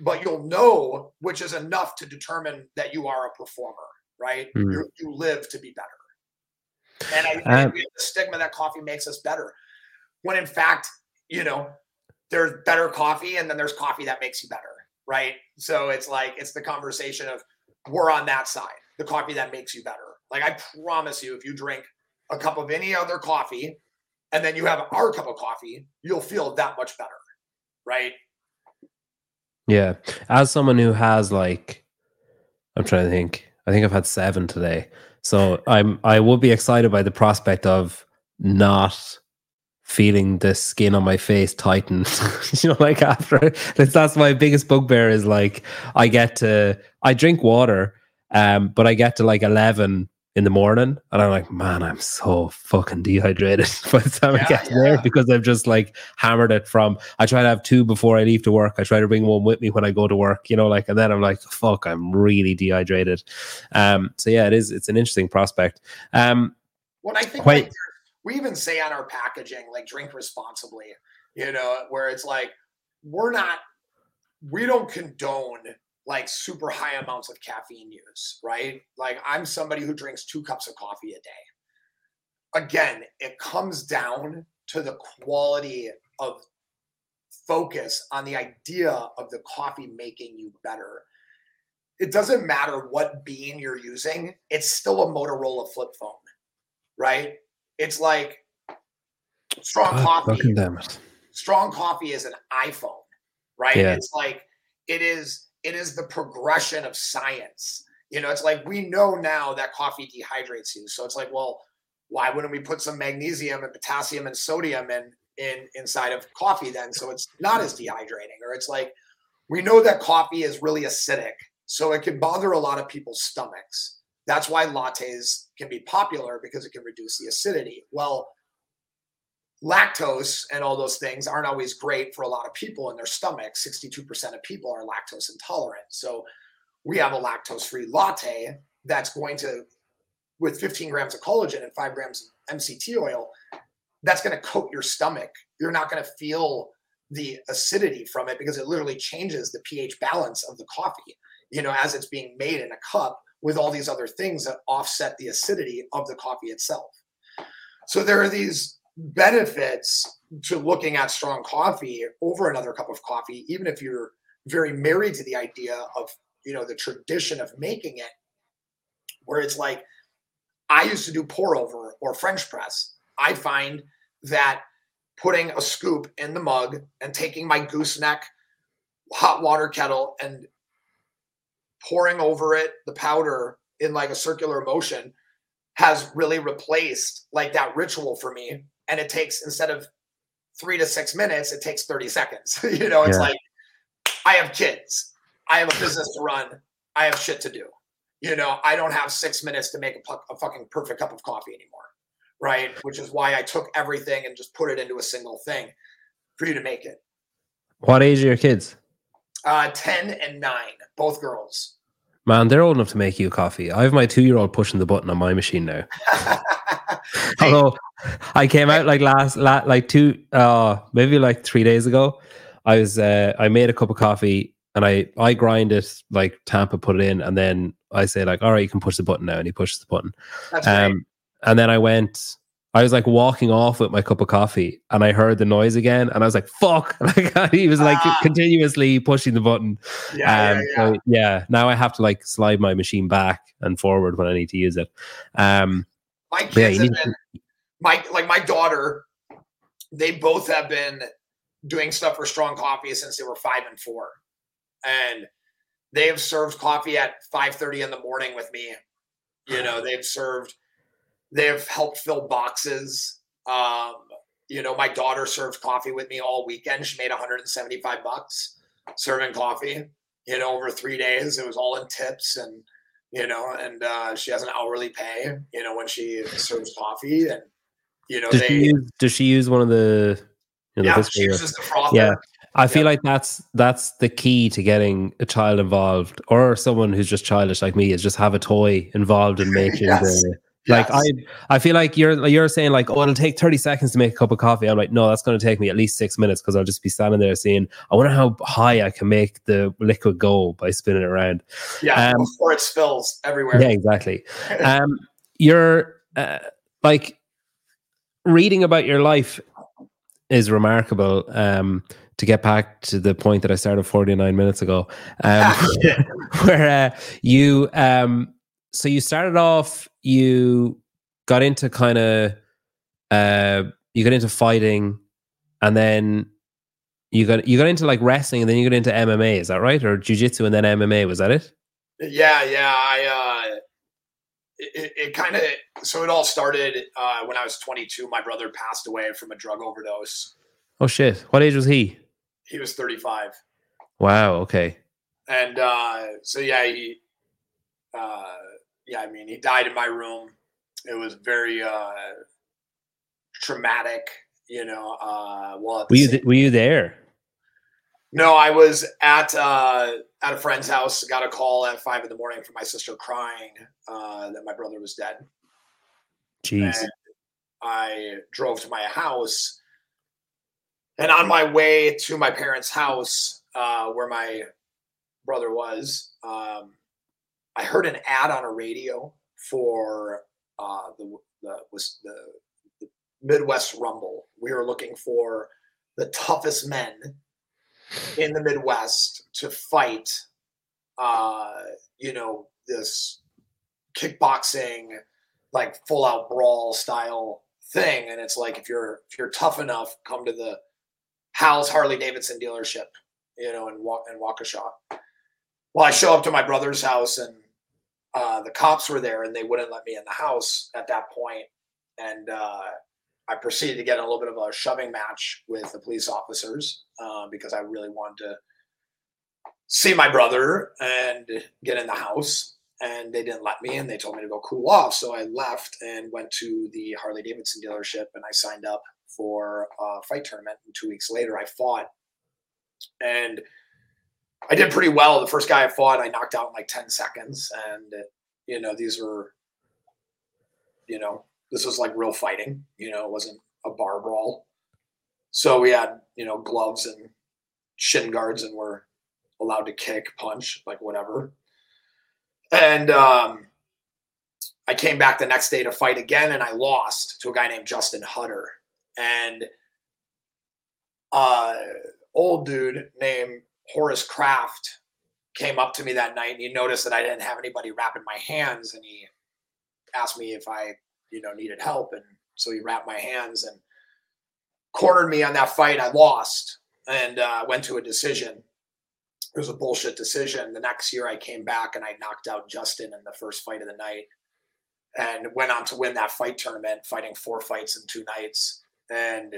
but you'll know, which is enough to determine that you are a performer, right? You live to be better. And we have the stigma that coffee makes us better, when in fact, you know, there's better coffee and then there's coffee that makes you better, right? So it's like, it's the conversation of, we're on that side, the coffee that makes you better. Like, I promise you, if you drink a cup of any other coffee and then you have our cup of coffee, you'll feel that much better, right? Yeah. As someone who has, like, I'm trying to think, I think I've had 7 today. So I would be excited by the prospect of not feeling the skin on my face tighten. You know, like, after that's my biggest bugbear, is like, I drink water, but I get to like 11 in the morning and I'm like, man, I'm so fucking dehydrated by the time I get there, because I've just like hammered it from, I try to have 2 before I leave to work. I try to bring one with me when I go to work, you know, like, and then I'm like, fuck, I'm really dehydrated. So yeah, it's an interesting prospect. Well, I think like, we even say on our packaging, like, drink responsibly, you know, where it's like, we don't condone like super high amounts of caffeine use, right? Like, I'm somebody who drinks 2 cups of coffee a day. Again, it comes down to the quality of focus on the idea of the coffee making you better. It doesn't matter what bean you're using. It's still a Motorola flip phone, right? It's like strong coffee. Strong coffee is an iPhone, right? Yeah. It's like, it is the progression of science. You know, it's like, we know now that coffee dehydrates you. So it's like, well, why wouldn't we put some magnesium and potassium and sodium inside of coffee then, so it's not as dehydrating? Or it's like, we know that coffee is really acidic, so it can bother a lot of people's stomachs. That's why lattes can be popular, because it can reduce the acidity. Well, lactose and all those things aren't always great for a lot of people in their stomach. 62% of people are lactose intolerant. So we have a lactose-free latte that's going to, with 15 grams of collagen and 5 grams of MCT oil, that's going to coat your stomach. You're not going to feel the acidity from it, because it literally changes the pH balance of the coffee, you know, as it's being made in a cup with all these other things that offset the acidity of the coffee itself. So there are these benefits to looking at strong coffee over another cup of coffee, even if you're very married to the idea of, you know, the tradition of making it, where it's like, I used to do pour over or French press. I find that putting a scoop in the mug and taking my gooseneck hot water kettle and pouring over it the powder in like a circular motion has really replaced like that ritual for me. And it takes, instead of 3 to 6 minutes, it takes 30 seconds. You know, it's like, I have kids, I have a business to run, I have shit to do. You know, I don't have 6 minutes to make a fucking perfect cup of coffee anymore, right? Which is why I took everything and just put it into a single thing for you to make it. What age are your kids? 10 and 9, both girls. Man, they're old enough to make you coffee. I have my 2-year-old pushing the button on my machine now. Although I came out like maybe like 3 days ago. I made a cup of coffee and I grind it like Tampa, put it in, and then I say like, all right, you can push the button now, and he pushes the button. That's great. And then I was like walking off with my cup of coffee and I heard the noise again and I was like, fuck. Like, he was like continuously pushing the button. So, now I have to like slide my machine back and forward when I need to use it. My kids have been, my daughter, they both have been doing stuff for strong coffee since they were 5 and 4. And they have served coffee at 5:30 in the morning with me. You know, they've helped fill boxes. You know, my daughter served coffee with me all weekend. She made $175 serving coffee, you know, over 3 days. It was all in tips, and, you know, and she has an hourly pay, you know, when she serves coffee. And, you know, does she use one of the, you know, she uses the frother. Yeah. I feel like that's the key to getting a child involved, or someone who's just childish like me, is just have a toy involved in making Like Yes. I feel like you're saying like, oh, it'll take 30 seconds to make a cup of coffee. I'm like, no, that's going to take me at least 6 minutes because I'll just be standing there saying, I wonder how high I can make the liquid go by spinning it around. Yeah, before it spills everywhere. Yeah, exactly. You're like reading about your life is remarkable. To get back to the point that I started 49 minutes ago, where you so you started off, you got into kind of you got into fighting, and then you got into like wrestling, and then you got into MMA. Is that right? Or jiu-jitsu and then MMA? Was that it? Yeah. It kind of, so it all started when I was 22. My brother passed away from a drug overdose. Oh shit! What age was he? He was 35. Wow. Okay. And so yeah, I mean, he died in my room. It was very traumatic, you know. Well, were you there? No, I was at a friend's house. Got a call at 5 a.m. from my sister crying that my brother was dead. Jeez. And I drove to my house, and on my way to my parents' house, where my brother was, I heard an ad on a radio for the Midwest Rumble. We were looking for the toughest men in the Midwest to fight, this kickboxing, like full out brawl style thing. And it's like, if you're tough enough, come to the Hal's Harley Davidson dealership, in Waukesha. Well, I show up to my brother's house, and the cops were there, and they wouldn't let me in the house at that point. And I proceeded to get in a little bit of a shoving match with the police officers because I really wanted to see my brother and get in the house. And they didn't let me, and they told me to go cool off. So I left and went to the Harley Davidson dealership, and I signed up for a fight tournament. And 2 weeks later, I fought. And I did pretty well. The first guy I fought, I knocked out in like 10 seconds. And, these were, this was like real fighting. It wasn't a bar brawl. So we had, gloves and shin guards, and were allowed to kick, punch, like whatever. And I came back the next day to fight again, and I lost to a guy named Justin Hutter. And old dude named Horace Kraft came up to me that night, and he noticed that I didn't have anybody wrapping my hands, and he asked me if I, needed help. And so he wrapped my hands and cornered me on that fight. I lost and went to a decision. It was a bullshit decision. The next year I came back and I knocked out Justin in the first fight of the night, and went on to win that fight tournament, fighting 4 fights in 2 nights. And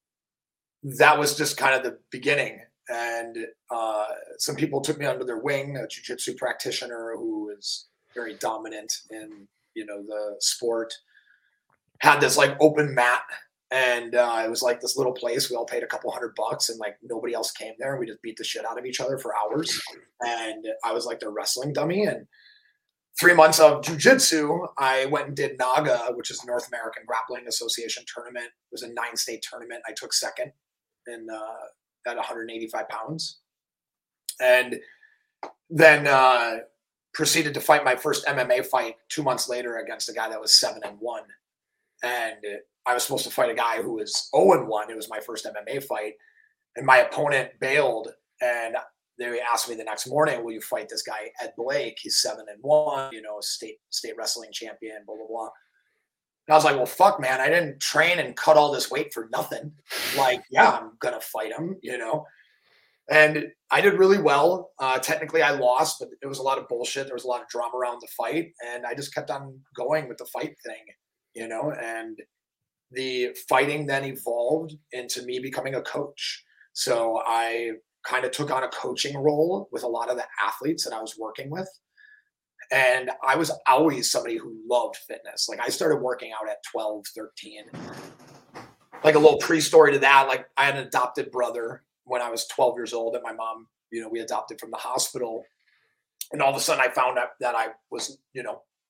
that was just kind of the beginning. And some people took me under their wing, a jiu-jitsu practitioner who is very dominant in, the sport, had this like open mat. And it was like this little place. We all paid a couple $100, and like nobody else came there. And we just beat the shit out of each other for hours. And I was like the wrestling dummy. And 3 months of jujitsu, I went and did NAGA, which is North American Grappling Association tournament. It was a 9-state tournament. I took second in at 185 pounds. And then proceeded to fight my first MMA fight 2 months later against a guy that was 7-1. And I was supposed to fight a guy who was 0-1. It was my first MMA fight. And my opponent bailed. And they asked me the next morning, will you fight this guy, Ed Blake? He's 7-1, state wrestling champion, blah, blah, blah. And I was like, well, fuck, man, I didn't train and cut all this weight for nothing. Like, yeah, I'm going to fight him, And I did really well. Technically, I lost, but it was a lot of bullshit. There was a lot of drama around the fight. And I just kept on going with the fight thing, and the fighting then evolved into me becoming a coach. So I kind of took on a coaching role with a lot of the athletes that I was working with. And I was always somebody who loved fitness. Like I started working out at 12, 13. Like a little pre-story to that, like I had an adopted brother when I was 12 years old that my mom, we adopted from the hospital. And all of a sudden I found out that I was,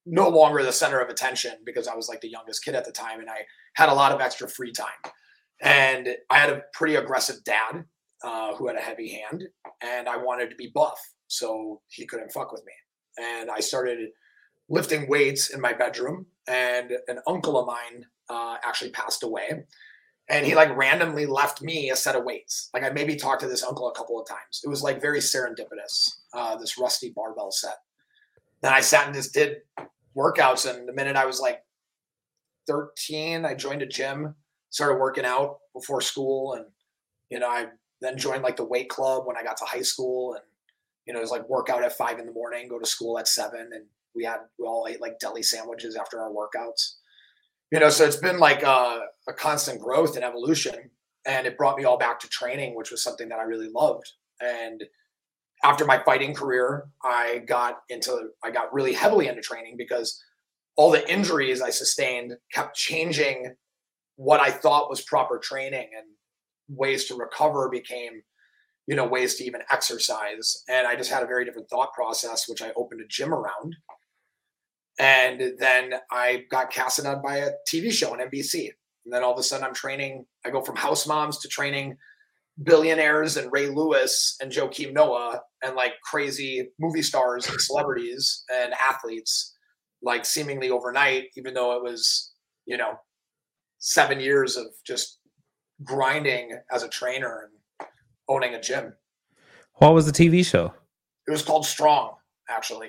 no longer the center of attention because I was like the youngest kid at the time and I had a lot of extra free time. And I had a pretty aggressive dad who had a heavy hand, and I wanted to be buff, so he couldn't fuck with me. And I started lifting weights in my bedroom, and an uncle of mine actually passed away. And he like randomly left me a set of weights. Like I maybe talked to this uncle a couple of times. It was like very serendipitous, this rusty barbell set. Then I sat and just did workouts. And the minute I was like 13, I joined a gym, started working out before school. And, you know, I then joined like the weight club when I got to high school. And, you know, it was like workout at 5 a.m, go to school at 7. And we all ate like deli sandwiches after our workouts. You know, so it's been like a constant growth and evolution, and it brought me all back to training, which was something that I really loved. And after my fighting career, I got really heavily into training because all the injuries I sustained kept changing what I thought was proper training, and ways to recover became, you know, ways to even exercise. And I just had a very different thought process, which I opened a gym around. And then I got casted on by a TV show on NBC. And then all of a sudden I'm training. I go from house moms to training billionaires and Ray Lewis and Joakim Noah and like crazy movie stars and celebrities and athletes, like seemingly overnight, even though it was, you know, 7 years of just grinding as a trainer and owning a gym. What was the TV show? It was called Strong, actually.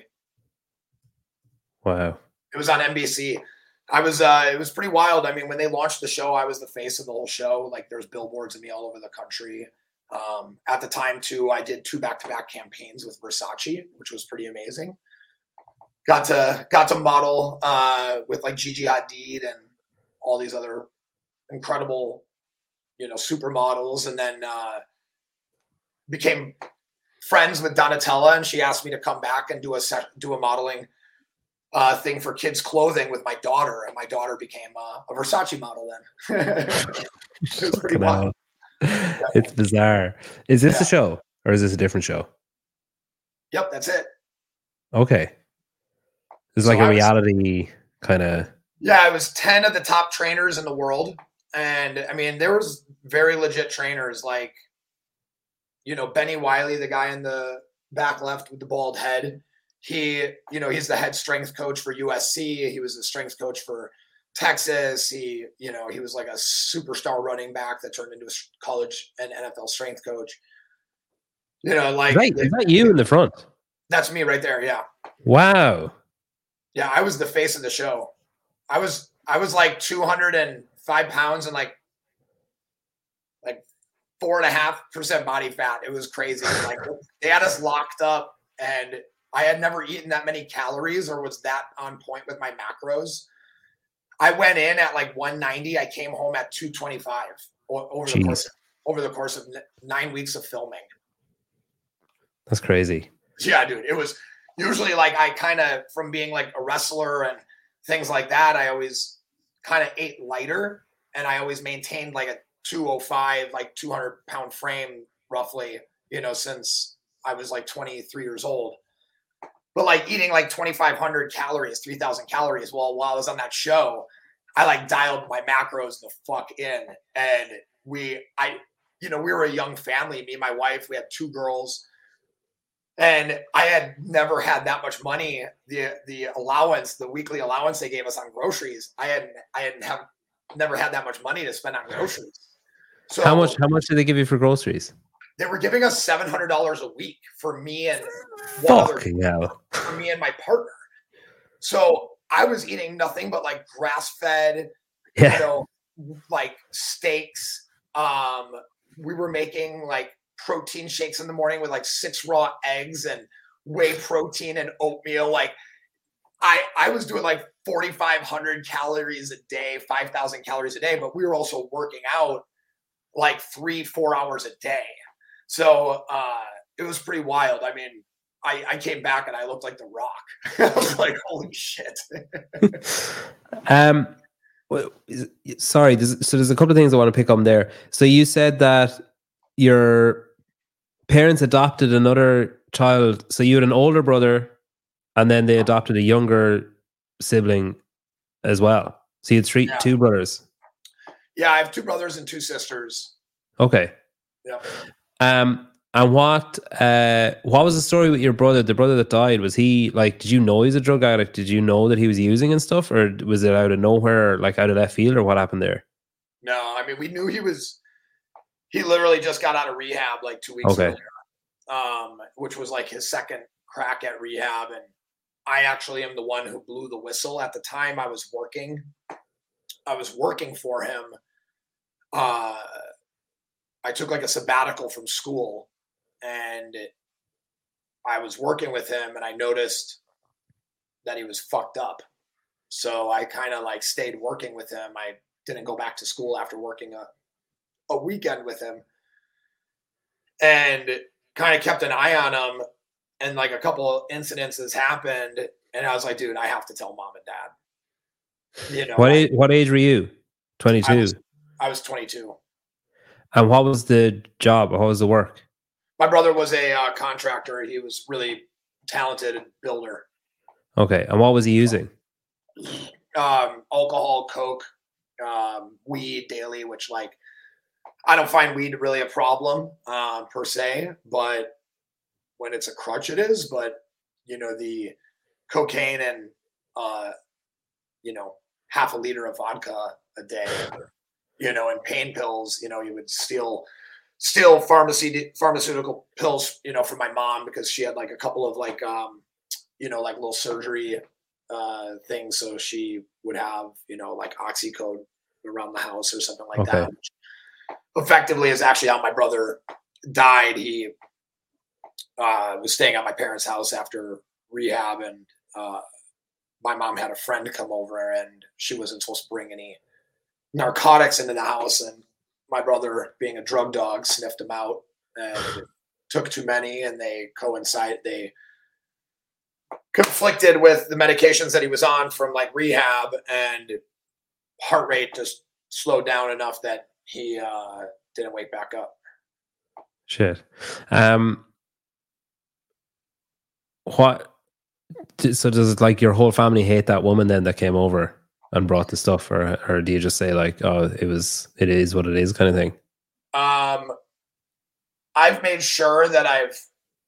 Wow. It was on NBC. It was pretty wild. I mean, when they launched the show, I was the face of the whole show. Like there's billboards of me all over the country. At the time too, I did 2 back-to-back campaigns with Versace, which was pretty amazing. Got to model with like Gigi Hadid and all these other incredible, you know, supermodels, and then became friends with Donatella, and she asked me to come back and do a modeling thing for kids' clothing with my daughter, and my daughter became a Versace model then. It was pretty wild. It's bizarre. Is this a show or is this a different show? Yep, that's it. Okay. It's like a reality kind of. Yeah, it was 10 of the top trainers in the world. And I mean, there was very legit trainers like, you know, Benny Wiley, the guy in the back left with the bald head. He, you know, he's the head strength coach for USC. He was the strength coach for Texas. He, you know, he was like a superstar running back that turned into a college and NFL strength coach. You know, like is that you in the front? That's me right there. Yeah. Wow. Yeah, I was the face of the show. I was like 205 pounds and like 4.5% body fat. It was crazy. Like they had us locked up, and I had never eaten that many calories or was that on point with my macros. I went in at like 190. I came home at 225 over the course of 9 weeks of filming. That's crazy. Yeah, dude. It was usually like I kind of, from being like a wrestler and things like that, I always kind of ate lighter, and I always maintained like a 205, like 200-pound frame roughly, you know, since I was like 23 years old. But like eating like 2,500 calories, 3,000 calories. Well, while I was on that show, I like dialed my macros the fuck in. And we were a young family, me and my wife, we had 2 girls. And I had never had that much money. The allowance, the weekly allowance they gave us on groceries, I never had that much money to spend on groceries. So how much did they give you for groceries? They were giving us $700 a week for me and for me and my partner. So I was eating nothing but like grass-fed, you know, like steaks. We were making like protein shakes in the morning with like 6 raw eggs and whey protein and oatmeal. Like I was doing like 4,500 calories a day, 5,000 calories a day, but we were also working out like 3-4 hours a day. So it was pretty wild. I mean, I came back and I looked like The Rock. I was like, holy shit. Sorry. There's a couple of things I want to pick on there. So you said that your parents adopted another child. So you had an older brother, and then they adopted a younger sibling as well. So you had two brothers. Yeah, I have 2 brothers and 2 sisters. Okay. Yeah. And what was the story with your brother? The brother that died, was he like? Did you know he was a drug addict? Did you know that he was using and stuff, or was it out of nowhere, like out of left field, or what happened there? No, I mean, we knew he was. He literally just got out of rehab like 2 weeks earlier, which was like his second crack at rehab, and I actually am the one who blew the whistle. At the time, I was working for him. I took like a sabbatical from school, and I was working with him, and I noticed that he was fucked up. So I kind of like stayed working with him. I didn't go back to school after working a weekend with him, and kind of kept an eye on him. And like a couple of incidences happened, and I was like, dude, I have to tell mom and dad. You know, what age were you? 22. I was 22. And what was the job? What was the work? My brother was a contractor. He was really talented builder. Okay. And what was he using? Alcohol, coke, weed daily, which like, I don't find weed really a problem per se, but when it's a crutch, it is. But, you know, the cocaine and, you know, half a liter of vodka a day, you know, and pain pills, you know, you would steal pharmaceutical pills, you know, from my mom, because she had like a couple of like, you know, like little surgery things. So she would have, you know, like Oxycodone around the house or something like that, which effectively is actually how my brother died. He was staying at my parents' house after rehab, and my mom had a friend come over, and she wasn't supposed to bring any narcotics into the house, and my brother, being a drug dog, sniffed them out and took too many, and they conflicted with the medications that he was on from like rehab, and heart rate just slowed down enough that he didn't wake back up. Shit. So does like your whole family hate that woman then that came over and brought the stuff, or do you just say like, oh, it is what it is kind of thing? I've made sure that I've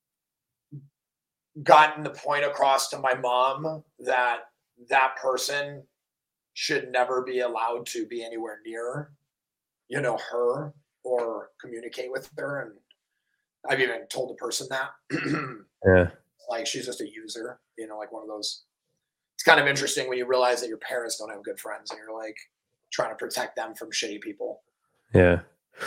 gotten the point across to my mom that that person should never be allowed to be anywhere near, you know, her or communicate with her. And I've even told the person that. Yeah. Like, she's just a user, you know, like one of those. It's kind of interesting when you realize that your parents don't have good friends, and you're like trying to protect them from shitty people. Yeah.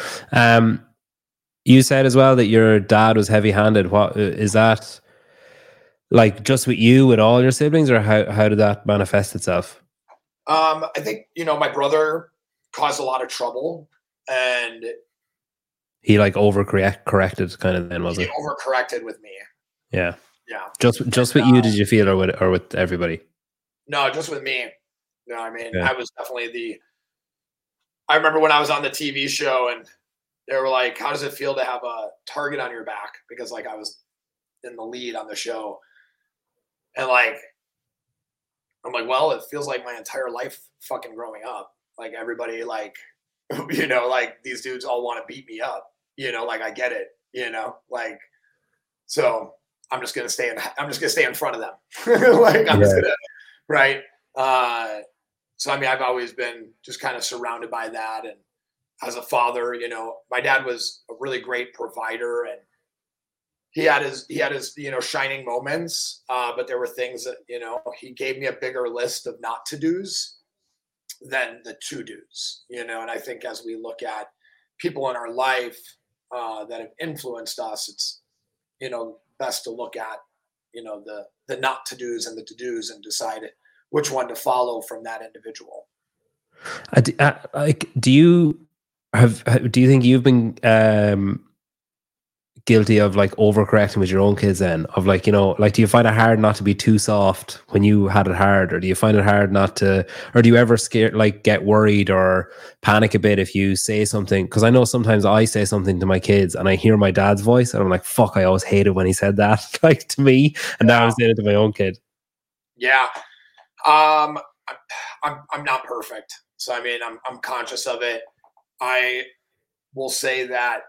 You said as well that your dad was heavy-handed. What is that? Like just with you, with all your siblings, or how did that manifest itself? I think, you know, my brother caused a lot of trouble, and he like overcorrected kind of then, was it? He overcorrected with me. Yeah. Yeah. Just with you, did you feel, or with everybody? No, just with me. No, I mean, I was definitely I remember when I was on the TV show, and they were like, how does it feel to have a target on your back? Because like I was in the lead on the show. And like, I'm like, well, it feels like my entire life fucking growing up. Like everybody, like, you know, like these dudes all want to beat me up, you know, like I get it, you know, like, so I'm just going to stay in front of them. Like I'm just gonna, right. So, I mean, I've always been just kind of surrounded by that. And as a father, you know, my dad was a really great provider, and he had his, you know, shining moments. But there were things that, you know, he gave me a bigger list of not to do's than the to do's, you know. And I think as we look at people in our life that have influenced us, it's, you know, best to look at, you know, the not to do's and the to do's, and decide which one to follow from that individual. Like, do you think you've been guilty of like overcorrecting with your own kids then? Of like, you know, like, do you find it hard not to be too soft when you had it hard, or do you find it hard not to, or do you ever get worried or panic a bit if you say something? Because I know sometimes I say something to my kids and I hear my dad's voice and I'm like, fuck, I always hated when he said that, like, to me, and now I'm saying it to my own kid. Yeah. Um, I'm not perfect, so I mean, I'm conscious of it. I will say that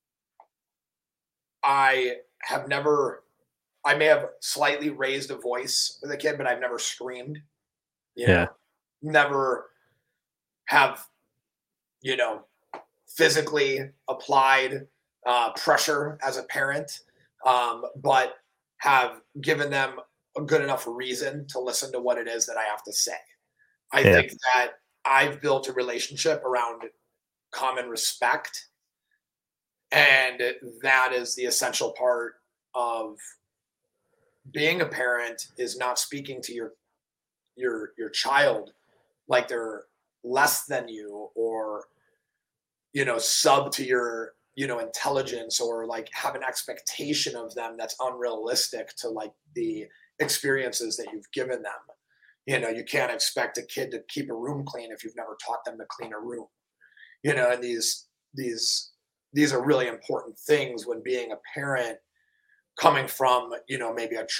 I have never. I may have slightly raised a voice with a kid, but I've never screamed. You know, never have, you know, physically applied pressure as a parent, but have given them a good enough reason to listen to what it is that I have to say. I think that I've built a relationship around common respect, and that is the essential part of being a parent, is not speaking to your child like they're less than you, or sub to your intelligence, or like have an expectation of them that's unrealistic to like the experiences that you've given them. You can't expect a kid to keep a room clean if you've never taught them to clean a room. And these are really important things when being a parent, coming from maybe a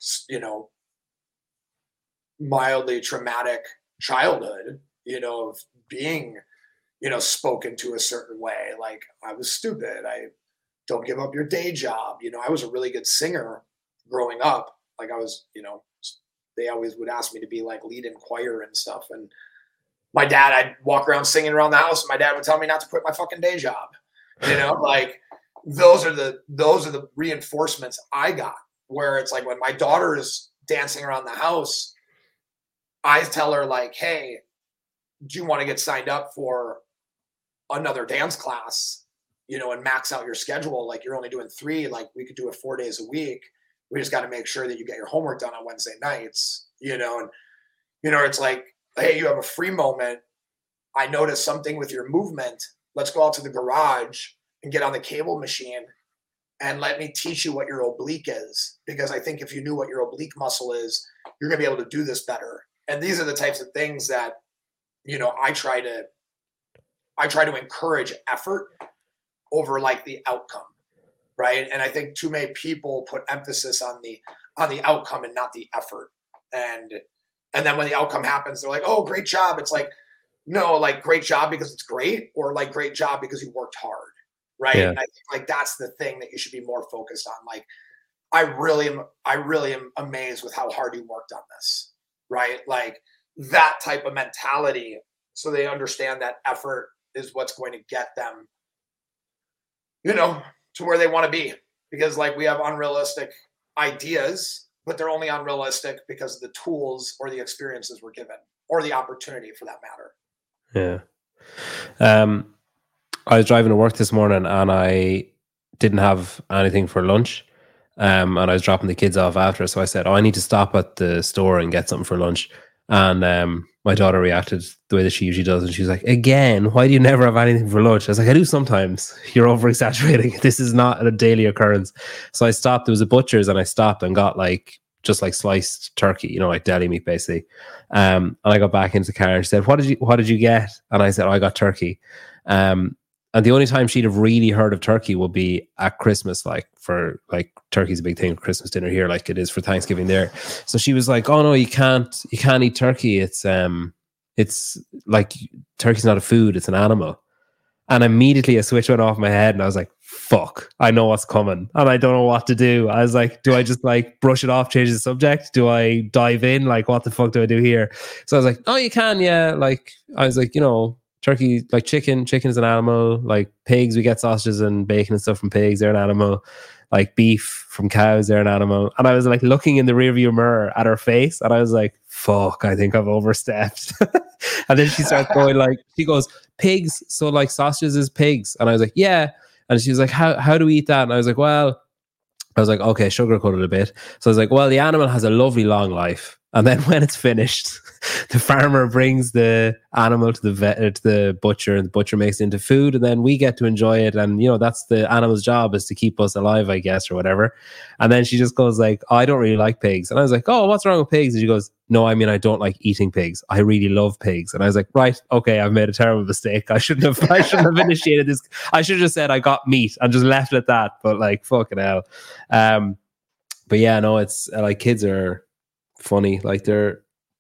mildly traumatic childhood, of being spoken to a certain way, like I was stupid, I don't give up your day job. I was a really good singer growing up. Like I was, they always would ask me to be like lead in choir and stuff, and my dad, I'd walk around singing around the house, and my dad would tell me not to quit my fucking day job. Like those are the reinforcements I got, where it's like when my daughter is dancing around the house, I tell her like, hey, do you want to get signed up for another dance class, and max out your schedule? Like you're only doing 3, like we could do it 4 days a week. We just got to make sure that you get your homework done on Wednesday nights, and it's like, hey, you have a free moment. I noticed something with your movement. Let's go out to the garage and get on the cable machine and let me teach you what your oblique is. Because I think if you knew what your oblique muscle is, you're going to be able to do this better. And these are the types of things that, I try to encourage effort over like the outcome. Right. And I think too many people put emphasis on the outcome and not the effort. And then when the outcome happens, they're like, oh, great job. It's like, no, like great job because it's great, or like great job because you worked hard. Right. Yeah. And I think like that's the thing that you should be more focused on. Like, I really am amazed with how hard you worked on this. Right. Like that type of mentality. So they understand that effort is what's going to get them, to where they want to be. Because like we have unrealistic ideas, but they're only unrealistic because of the tools or the experiences we're given, or the opportunity for that matter. Yeah. I was driving to work this morning and I didn't have anything for lunch. And I was dropping the kids off after. So I said, I need to stop at the store and get something for lunch. And my daughter reacted the way that she usually does. And she's like, again, why do you never have anything for lunch? I was like, I do sometimes. You're over exaggerating. This is not a daily occurrence. So I stopped. There was a butcher's and I stopped and got just sliced turkey, like deli meat basically. And I got back into the car and she said, what did you get? And I said, I got turkey. And the only time she'd have really heard of turkey would be at Christmas, turkey's a big thing for Christmas dinner here, like it is for Thanksgiving there. So she was like, oh no, you can't eat turkey. It's like, turkey's not a food, it's an animal. And immediately a switch went off my head and I was like, fuck, I know what's coming and I don't know what to do. I was like, do I just brush it off, change the subject? Do I dive in? Like, what the fuck do I do here? So I was like, oh, you can, yeah. Like, I was like, turkey, like chicken is an animal. Like pigs, we get sausages and bacon and stuff from pigs, they're an animal. Like beef from cows, they're an animal. And I was like looking in the rearview mirror at her face and I was like, fuck, I think I've overstepped. And then she starts going she goes, pigs, so like sausages is pigs. And I was like, yeah. And she was like, how do we eat that? And I was like, okay, sugarcoated a bit. So I was like, well, the animal has a lovely long life. And then when it's finished, the farmer brings the animal to the butcher, and the butcher makes it into food, and then we get to enjoy it. And that's the animal's job, is to keep us alive, I guess, or whatever. And then she just goes like, oh, I don't really like pigs. And I was like, oh, what's wrong with pigs? And she goes, no, I mean, I don't like eating pigs. I really love pigs. And I was like, right, okay, I've made a terrible mistake. I shouldn't have initiated this. I should have just said I got meat and just left it at that. But like, fucking hell. But yeah, no, it's like kids are funny. Like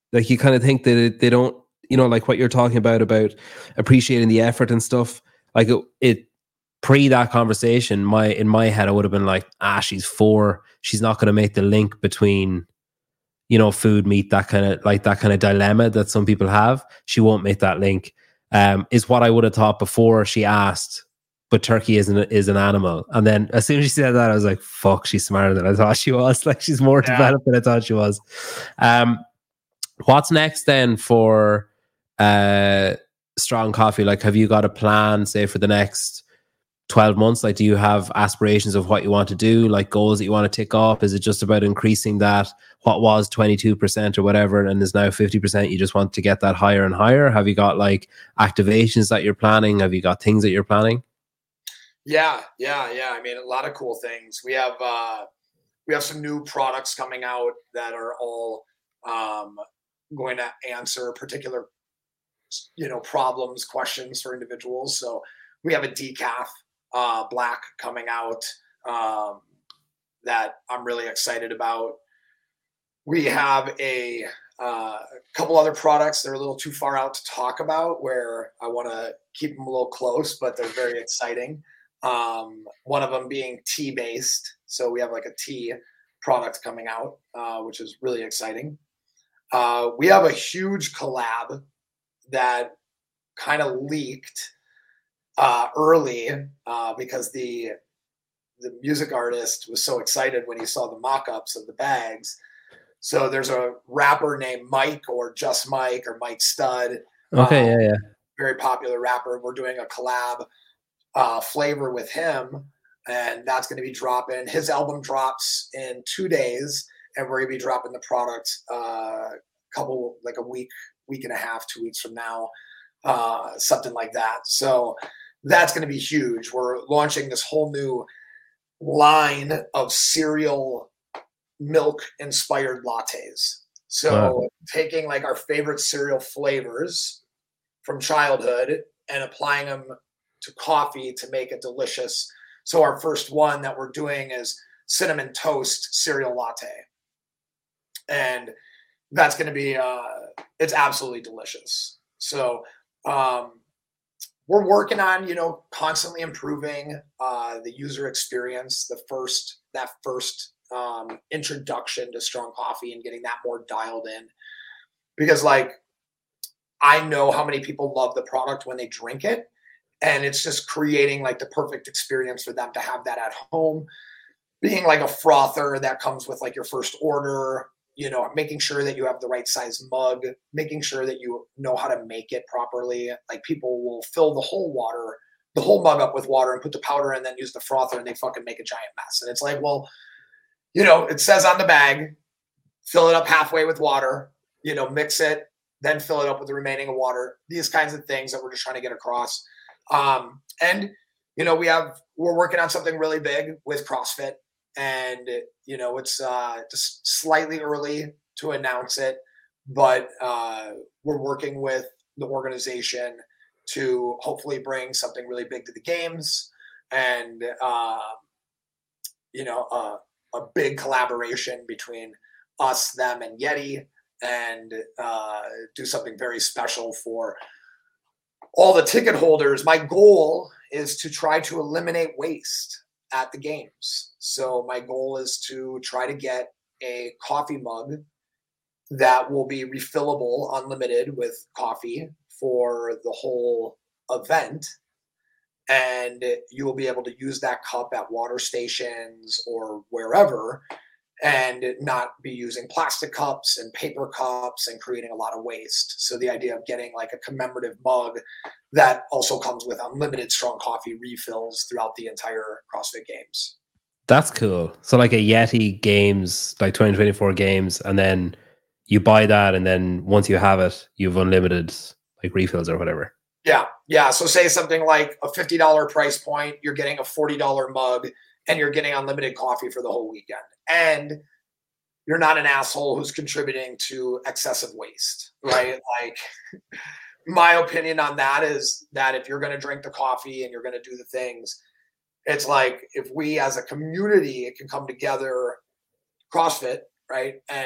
Like you kind of think that they don't, like what you're talking about appreciating the effort and stuff. Like it pre that conversation, in my head, I would have been like, she's 4. She's not going to make the link between, food, meat, that kind of dilemma that some people have. She won't make that link. Is what I would have thought before she asked. But turkey is an animal. And then as soon as she said that, I was like, fuck, she's smarter than I thought she was. Like she's more developed than I thought she was. What's next then for Strong Coffee? Like, have you got a plan, say, for the next 12 months? Like, do you have aspirations of what you want to do, like goals that you want to tick off? Is it just about increasing that, what was 22% or whatever and is now 50%? You just want to get that higher and higher? Have you got like activations that you're planning? Have you got things that you're planning? Yeah. I mean, a lot of cool things. We have some new products coming out that are all going to answer particular, problems, questions for individuals. So we have a decaf black coming out that I'm really excited about. We have a couple other products that are a little too far out to talk about, where I want to keep them a little close, but they're very exciting. One of them being tea based. So we have like a tea product coming out, which is really exciting. We have a huge collab that kind of leaked early because the music artist was so excited when he saw the mock-ups of the bags. So there's a rapper named Mike, or Just Mike, or Mike Stud. Okay, yeah. Very popular rapper. We're doing a collab flavor with him, and that's going to be dropping. His album drops in 2 days, and we're going to be dropping the product like a week and a half, 2 weeks from now, something like that. So that's going to be huge. We're launching this whole new line of cereal milk inspired lattes. So taking like our favorite cereal flavors from childhood and applying them to coffee to make it delicious. So our first one that we're doing is cinnamon toast cereal latte. And that's going to be, it's absolutely delicious. So we're working on, constantly improving the user experience, that first introduction to strong coffee, and getting that more dialed in. Because like, I know how many people love the product when they drink it, and it's just creating like the perfect experience for them to have that at home, being like a frother that comes with like your first order, making sure that you have the right size mug, making sure that you know how to make it properly. Like people will fill the whole mug up with water and put the powder in, and then use the frother, and they fucking make a giant mess. And it's like, well, it says on the bag, fill it up halfway with water, mix it, then fill it up with the remaining water. These kinds of things that we're just trying to get across. And we're working on something really big with CrossFit, and it's just slightly early to announce it, but we're working with the organization to hopefully bring something really big to the games, and a big collaboration between us, them, and Yeti, and do something very special for all the ticket holders. My goal is to try to eliminate waste at the games. So my goal is to try to get a coffee mug that will be refillable, unlimited with coffee for the whole event. And you will be able to use that cup at water stations or wherever, and not be using plastic cups and paper cups and creating a lot of waste. So the idea of getting like a commemorative mug that also comes with unlimited strong coffee refills throughout the entire CrossFit Games. That's cool. So like a Yeti Games, like 2024 games, and then you buy that, and then once you have it, you've unlimited like refills or whatever. Yeah. So say something like a $50 price point, you're getting a $40 mug, and you're getting unlimited coffee for the whole weekend. And you're not an asshole who's contributing to excessive waste, right? Like, my opinion on that is that if you're going to drink the coffee and you're going to do the things, it's like, if we as a community can come together, CrossFit, right, and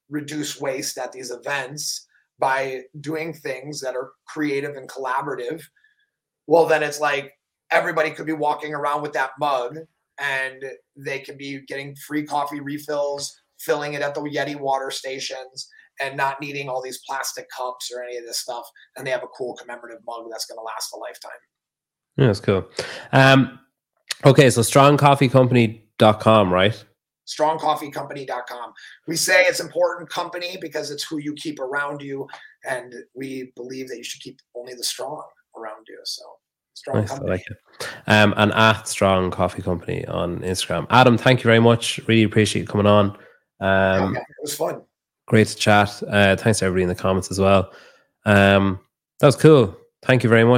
reduce waste at these events by doing things that are creative and collaborative, well, then it's like everybody could be walking around with that mug and they could be getting free coffee refills, filling it at the Yeti water stations, and not needing all these plastic cups or any of this stuff. And they have a cool commemorative mug that's going to last a lifetime. Yeah, that's cool. Okay, so strongcoffeecompany.com, right? Strongcoffeecompany.com. We say it's important company because it's who you keep around you. And we believe that you should keep only the strong around you. So strong Nice, company. I like it. And at Strong Coffee Company on Instagram. Adam, thank you very much. Really appreciate you coming on. Okay, it was fun. Great to chat. Thanks to everybody in the comments as well. That was cool. Thank you very much.